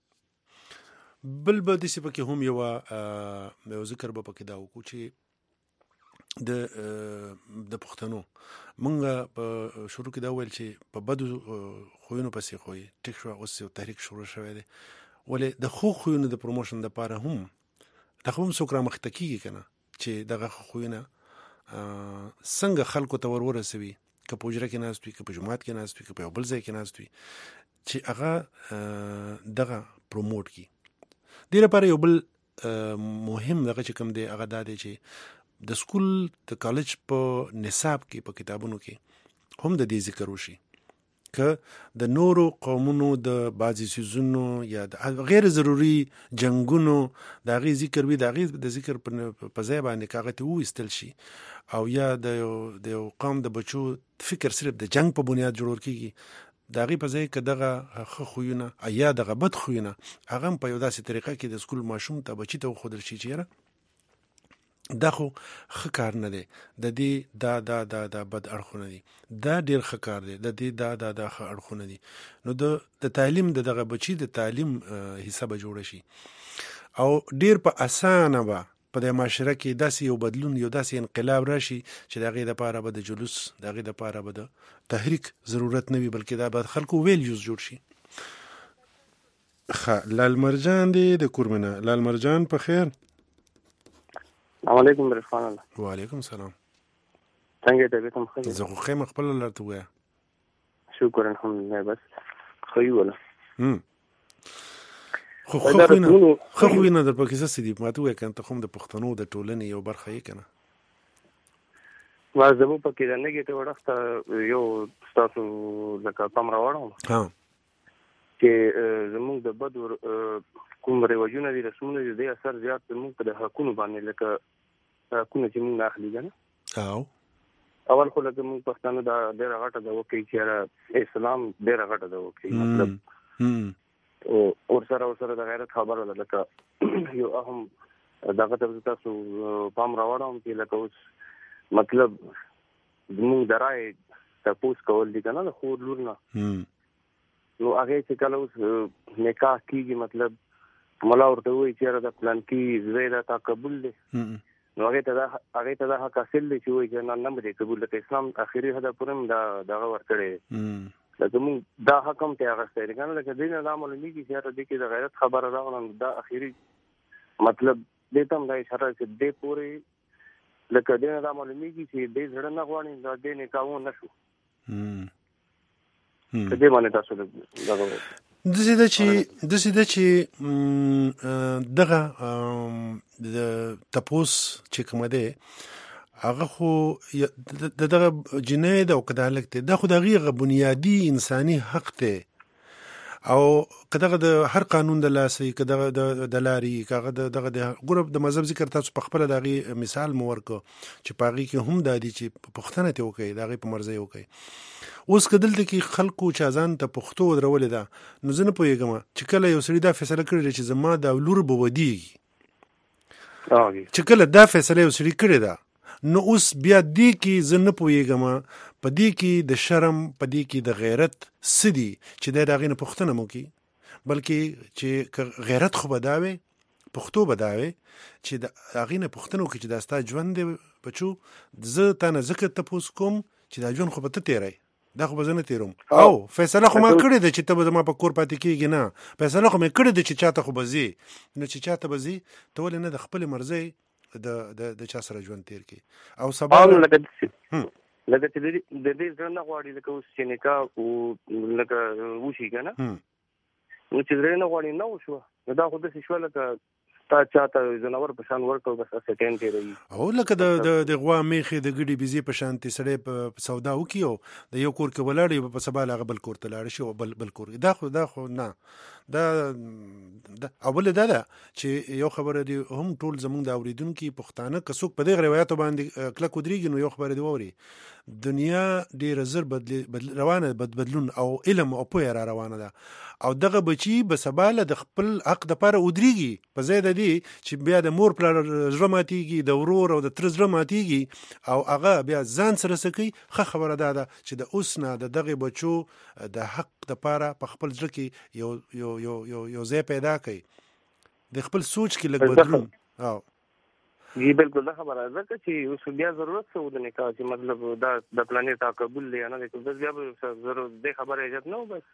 A: بل به داسې پکې هم یوه یو ذکر به پکې دا وکړو چې د د پښتنو مونږ په شروع کې دا وویل چې په بدو خویونو پسې خوی ټیک شو، اوس یو تحریک شروع شوی دی. ولې د ښو خویونو د پروموشن دپاره هم دغه هم څوک رامخته کېږي که نه چې دغه خویونه څنګه خلکو ته ور ورسوي، که په حجره کې ناست وي، که په جومات کې ناست وي، که په یو بل ځای کې ناست وي، چې هغه دغه پروموټ کړي. دې لپاره یو بل مهم دغه چې کوم دی هغه دا دی چې د سکول د کالج په نصاب کې په کتابونو کې هم د دې ذکر وشي که د نورو قومونو د بعضې څیزونو یا د غیر ضروري جنګونو د هغې ذکر وي، د هغې د ذکر په ځای باندې که هغه ته وویستل شي او یا د یو د یو قوم د بچو فکر صرف د جنګ په بنیاد جوړول کېږي، د هغې په ځای که دغه ښه خویونه یا دغه بد خویونه هغه هم په یو داسې طریقه کې د سکول ماشوم ته بچي ته وښودل شي چې یاره دا خو ښه کار نه دی، د دې دا دا دا دا بد اړخونه دي، دا ډېر ښه کار دی، د دې دا دا دا ښه اړخونه دي. نو د د تعلیم د دغه بچي د تعلیم حصه به جوړه شي او ډېر په اسانه به په دې معاشره کې داسې یو بدلون، یو داسې انقلاب راشي چې د هغې دپاره به د جلوس، د هغې دپاره به د تحریک ضرورت نه وي، بلکې دا به خلکو ویلیوز جوړ شي. ښه، لال مرجان دی د کورمنه. لال مرجان په خیر.
L: السلام علیکم رضوان الله.
A: وعلیکم السلام.
L: څنګه طبیعت هم ښه دی؟
A: زه خو ښه یم، خپله لرته ووایه.
L: شکر الحمدلله. بس ښه یو وله
A: خو ښه خوینه ښه خوینه در پکې څه څه دي؟ ما ته ووایه که ته خو هم د پښتنو د ټولنې یو برخه یې که نه؟
L: ما زموږ پکې د نګیټیو اړخته یو ستاسو لکه پام راوړم چې زموږ د بدو کوم رواجونه دي، رسمونه دي، د دې اثر زیات زموږ په د حقونو باندې لکه حقونه چې موږ نه اخلي که نه.
A: او
L: اول خو لکه موږ پښتانه دا ډېره غټه ده وکړي چې اسلام ډېره غټه ده وکړي، مطلب ورسره ورسره د غیرت خبره ده. لکه یو اهم دغه ته تاسو پام راوړم چې لکه اوس مطلب زموږ د رایې تپوس کول دي که نه د خور لور نه، نو هغې چې کله اوس نکاح کېږي مطلب ملا ورته وایي چې یاره د پلانکي زوی دا تا قبول دی، نو هغې ته دا هغې ته دا حق حاصل دی چې وایي چې نه نه به دی قبول. لکه اسلام اخري هدف پورې هم دا دغه ورکړی دی، لکه موږ دا حق هم ترې اخیستی دی که نه. لکه دې نه دا معلومېږي چې یاره دې کې د غیرت خبره راغله، نو دا اخري مطلب دې ته هم دا اشاره چې دې پورې لکه دې نه دا معلومېږي چې دې زړه نه غواړي دا دې نکاح نه شو. په دې باندې تاسو دغه
A: داسې ده چې داسې ده چې دغه د تپوس چې کومه دی هغه خو د دغه جنۍ ده او که د هلک دی، دا خو د هغې هغه بنیادي انساني حق دی او که دغه د هر قانون د لاسه که دغه د لارې که هغه دغه د ګوره د مذهب ذکر تاسو په خپله د هغې مثال مو ورکړو چې په هغې کې هم دا دي چې پوښتنه ترې وکړئ، د هغې په مرضۍ وکړئ. اوس که دلته کې خلکو چا ځان ته پښتو ودرولې ده، نو زه نه پوهېږم چې کله یو سړي دا فیصله کړې ده چې زما دا لور به ودیږي، چې کله دا فیصله یو سړي کړې ده، نو اوس بیا دې کې زه نه پوهېږم په دې کې د شرم، په دې کې د غیرت څه دي چې دی د هغې نه پوښتنه مو کوي، بلکې چې غیرت خو به دا وی، پښتو به دا وی چې د هغې نه پوښتنه وکړي چې دا ستا ژوند دی بچو، زه تا نه ځکه تپوس کوم چې دا ژوند خو به ته تیری دا خو به زه نه تیروم او فیصله خو ما کړې ده چې ته به زما په کور پاتې کېږي نه فیصله خو مې کړې ده چې چاته خو به ځې نو چې چاته به ځې ته ولې نه د خپلې مرضۍ د د چا سره ژوند تیر کړي او سبا
L: لکه چې د دې زړه نه غواړي لکه اوس چې نکاح لکه وشي که نه نو چې زړه نه غواړي نه وشوه نو دا خو داسې شوه لکه تا چاته ځناور په شان ورکړو بس هسې ټایم تېروي
A: او لکه د د غوا میخې د ګډې بیزې په شانتې سړی په سودا وکړي او د یو کور کې ولاړ وي په سبا هغه بل کور ته لاړ شي او بل بل کور دا خو دا خو نه دا اول دا ده چې یو خبره دی هم ټول زمونږ د اورېدونکي پښتانه که څوک په دغه روایاتو باندې کلک ودرېږي نو یو خبره دی واوري دنیا ډېره زر بدل روانه بد بدلون او علم او پوهه را روانه ده او دغه بچي به سبا له د خپل حق دپاره ودرېږي په ځای د دې چې بیا د مور پلار زړه ماتېږي د ورور او د تره زړه ماتېږي او هغه بیا ځان سره څه کوي ښه خبره دا ده چې د اوس نه د دغې بچو د حق دپاره په خپل زړه کې یو یو یو یو یو ځای پیدا کوي د خپل سوچ کې لږ بدلون او
L: جی بالکل دا خبره ده چې اوس بیا ضرورت څه و د نکاح چې مطلب دا د پلانې قبول دی نه دی بس بیا به ضرورت دې خبره ایجاد نه و بس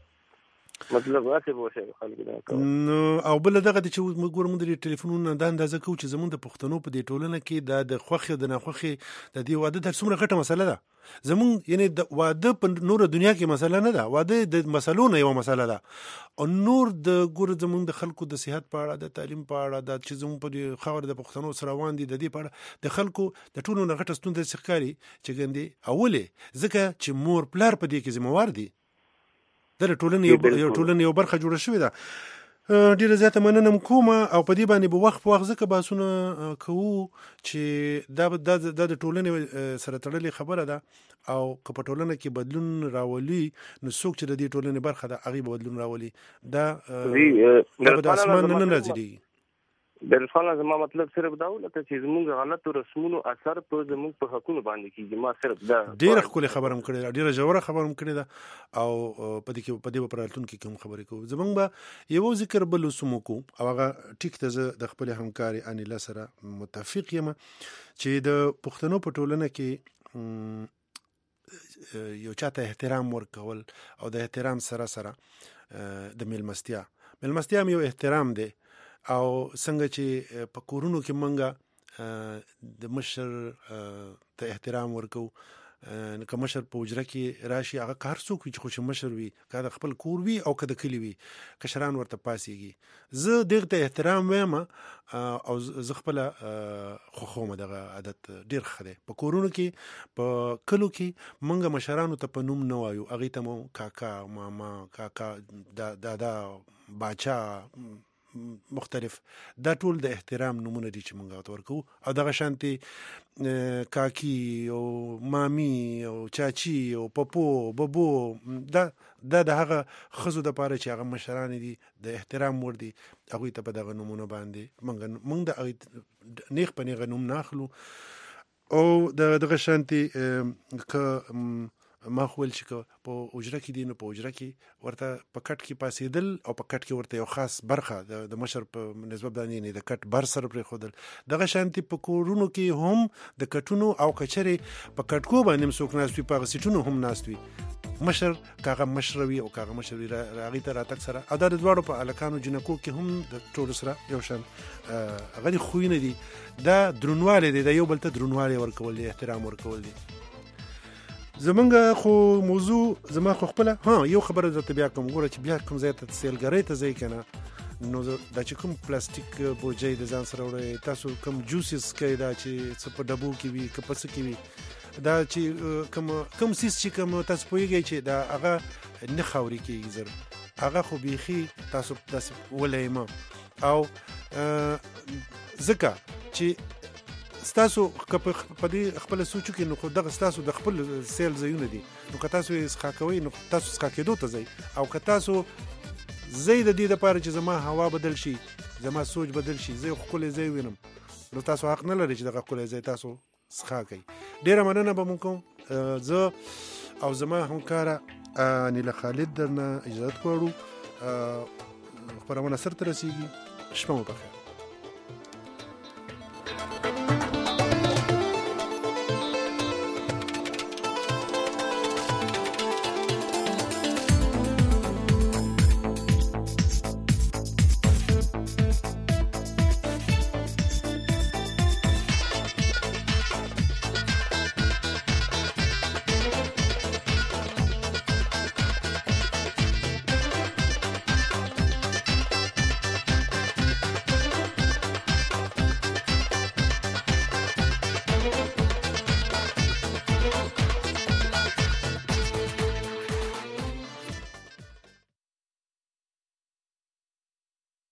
L: مطلب هسې به وشي خلکو دا کوي
A: نو او بله دغه دی چې موږ ګورو موږ د ټلیفونونو دا اندازه کوو چې زموږ د پښتنو په دې ټولنه کې دا د خوښې او د ناخوښې د دې واده دا څومره غټه مسله ده زمونږ یعنی د واده په نوره دنیا کې مسله نه ده واده د مسلو نه یوه مسله ده او نور د ګوره زمونږ د خلکو د صحت په اړه د تعلیم په اړه د چې زمونږ په دې خاور د پښتنو سره روان دي د دې په اړه د خلکو د ټولو نه غټه ستونزه داسې ښکاري چې ګندې اولې ځکه چې مور پلار په دې کې ذمهوار دي د ټولنې یو ټولنې یو برخه جوړه شوې ده ډیره زیاته مننه کومه او په دې باندې به وخت په وخت ځکه بحثونه کوو چې دا د ټولنې سره تړلې خبره ده او که په ټولنه کې بدلون راولي نو څوک چې د دې ټولنې برخه ده هغې به بدلون راولي دا دا به د اسمان نه نه راځېږي
L: بالفعل زما مطلب صرف دا و لکه چې زموږ غلطو رسمونو اثر په زموږ په حقونو باندې کېږي ما صرف دا
A: ډېره ښکلې خبره هم کړې ده ډېره ژوره خبره هم کړې ده او په دې کې په دې به په راتلونکي کې هم خبرې کوو زموږ به یو ذکر بل اوس هم وکړو او هغه ټیک ته زه د خپلې همکارې انیلا سره متفق یم چې د پښتنو په ټولنه کې یو چاته احترام ورکول او د احترام سره سره د میلمستیا میلمستیا هم یو احترام دی او څنګه چې په کورونو کې منګه د مشر ته احترام ورکو که مشر په حجره کې راشي هغه که هر څوک وي چې خو چې مشر وي که د خپل کور وي او که د کلي وي کشران ورته پاسېږي زه دغه ته احترام وایم او زه خپله خوښوم دغه عادت ډېر ښه دی په کورونو کې په کلو کې موږ مشرانو ته په نوم نه وایو هغې ته مو کاکا ماما کاکا دادا باچا مختلف دا ټول د احترام نمونه دي چې مونږ ورته ورکوو او دغه شانتې کاکی او مامي او چاچی او پپو ببو دا دا د هغه ښځو دپاره چې هغه مشران دي د احترام وړ دي هغوی ته په دغه نومونه باندې مونږ د هغې نیغ په نیغه نوم نه اخلو او دغه شانتې که ما خو ویل چې که په حجره کې دي نو په حجره کې ورته په کټ کې پاسېدل او په کټ کې ورته یو خاص برخه د مشر په نسبت باندې نه د کټ بر سره پرېښودل دغه شانتې په کورونو کې هم د کټونو او کچرې په کټکو باندې هم څوک ناست وي په هغه سیټونو هم ناست وي مشر که هغه مشر وي او که هغه مشر وي هغې ته راتګ سره او دا د دواړو په هلکانو جنکو کې هم د ټولو سره یو شان هغه دي خویونه دي دا درونوالی دی دا یو بل ته درونوالی ورکول دی احترام ورکول دی زمونږ خو موضوع زما خو خپله ها یو خبره درته بیا کوم ګوره چې بیا کوم ځای ته سیلګرۍ ته ځئ که نه نو دا چې کوم پلاستیک بوجۍ د ځان سره وړئ تاسو کوم جوسز کوئ دا چې څه په ډبو کې وي که په څه کې وي دا چې کوم کوم څیز چې کوم تاسو پوهېږئ چې دا هغه نه خاورې کېږي زر هغه خو بیخي تاسو داسې ولی مه او ځکه چې ستاسو که په دې خپله سوچو کې نو خو دغه ستاسو د خپل سیل ځایونه دي نو که تاسو یې څښا کوئ نو تاسو څښا کېدو ته ځئ او که تاسو ځئ د دې دپاره چې زما هوا بدل شي زما سوچ بدل شي زه یو ښکلی ځای وینم نو تاسو حق نه لرئ چې دغه ښکلی ځای تاسو څښا کوئ ډېره مننه به مونږ کوم زه او زما همکاره انیلا خالد درنه اجازت غواړو خپرونه سرته رسیږي شپه مو بخیر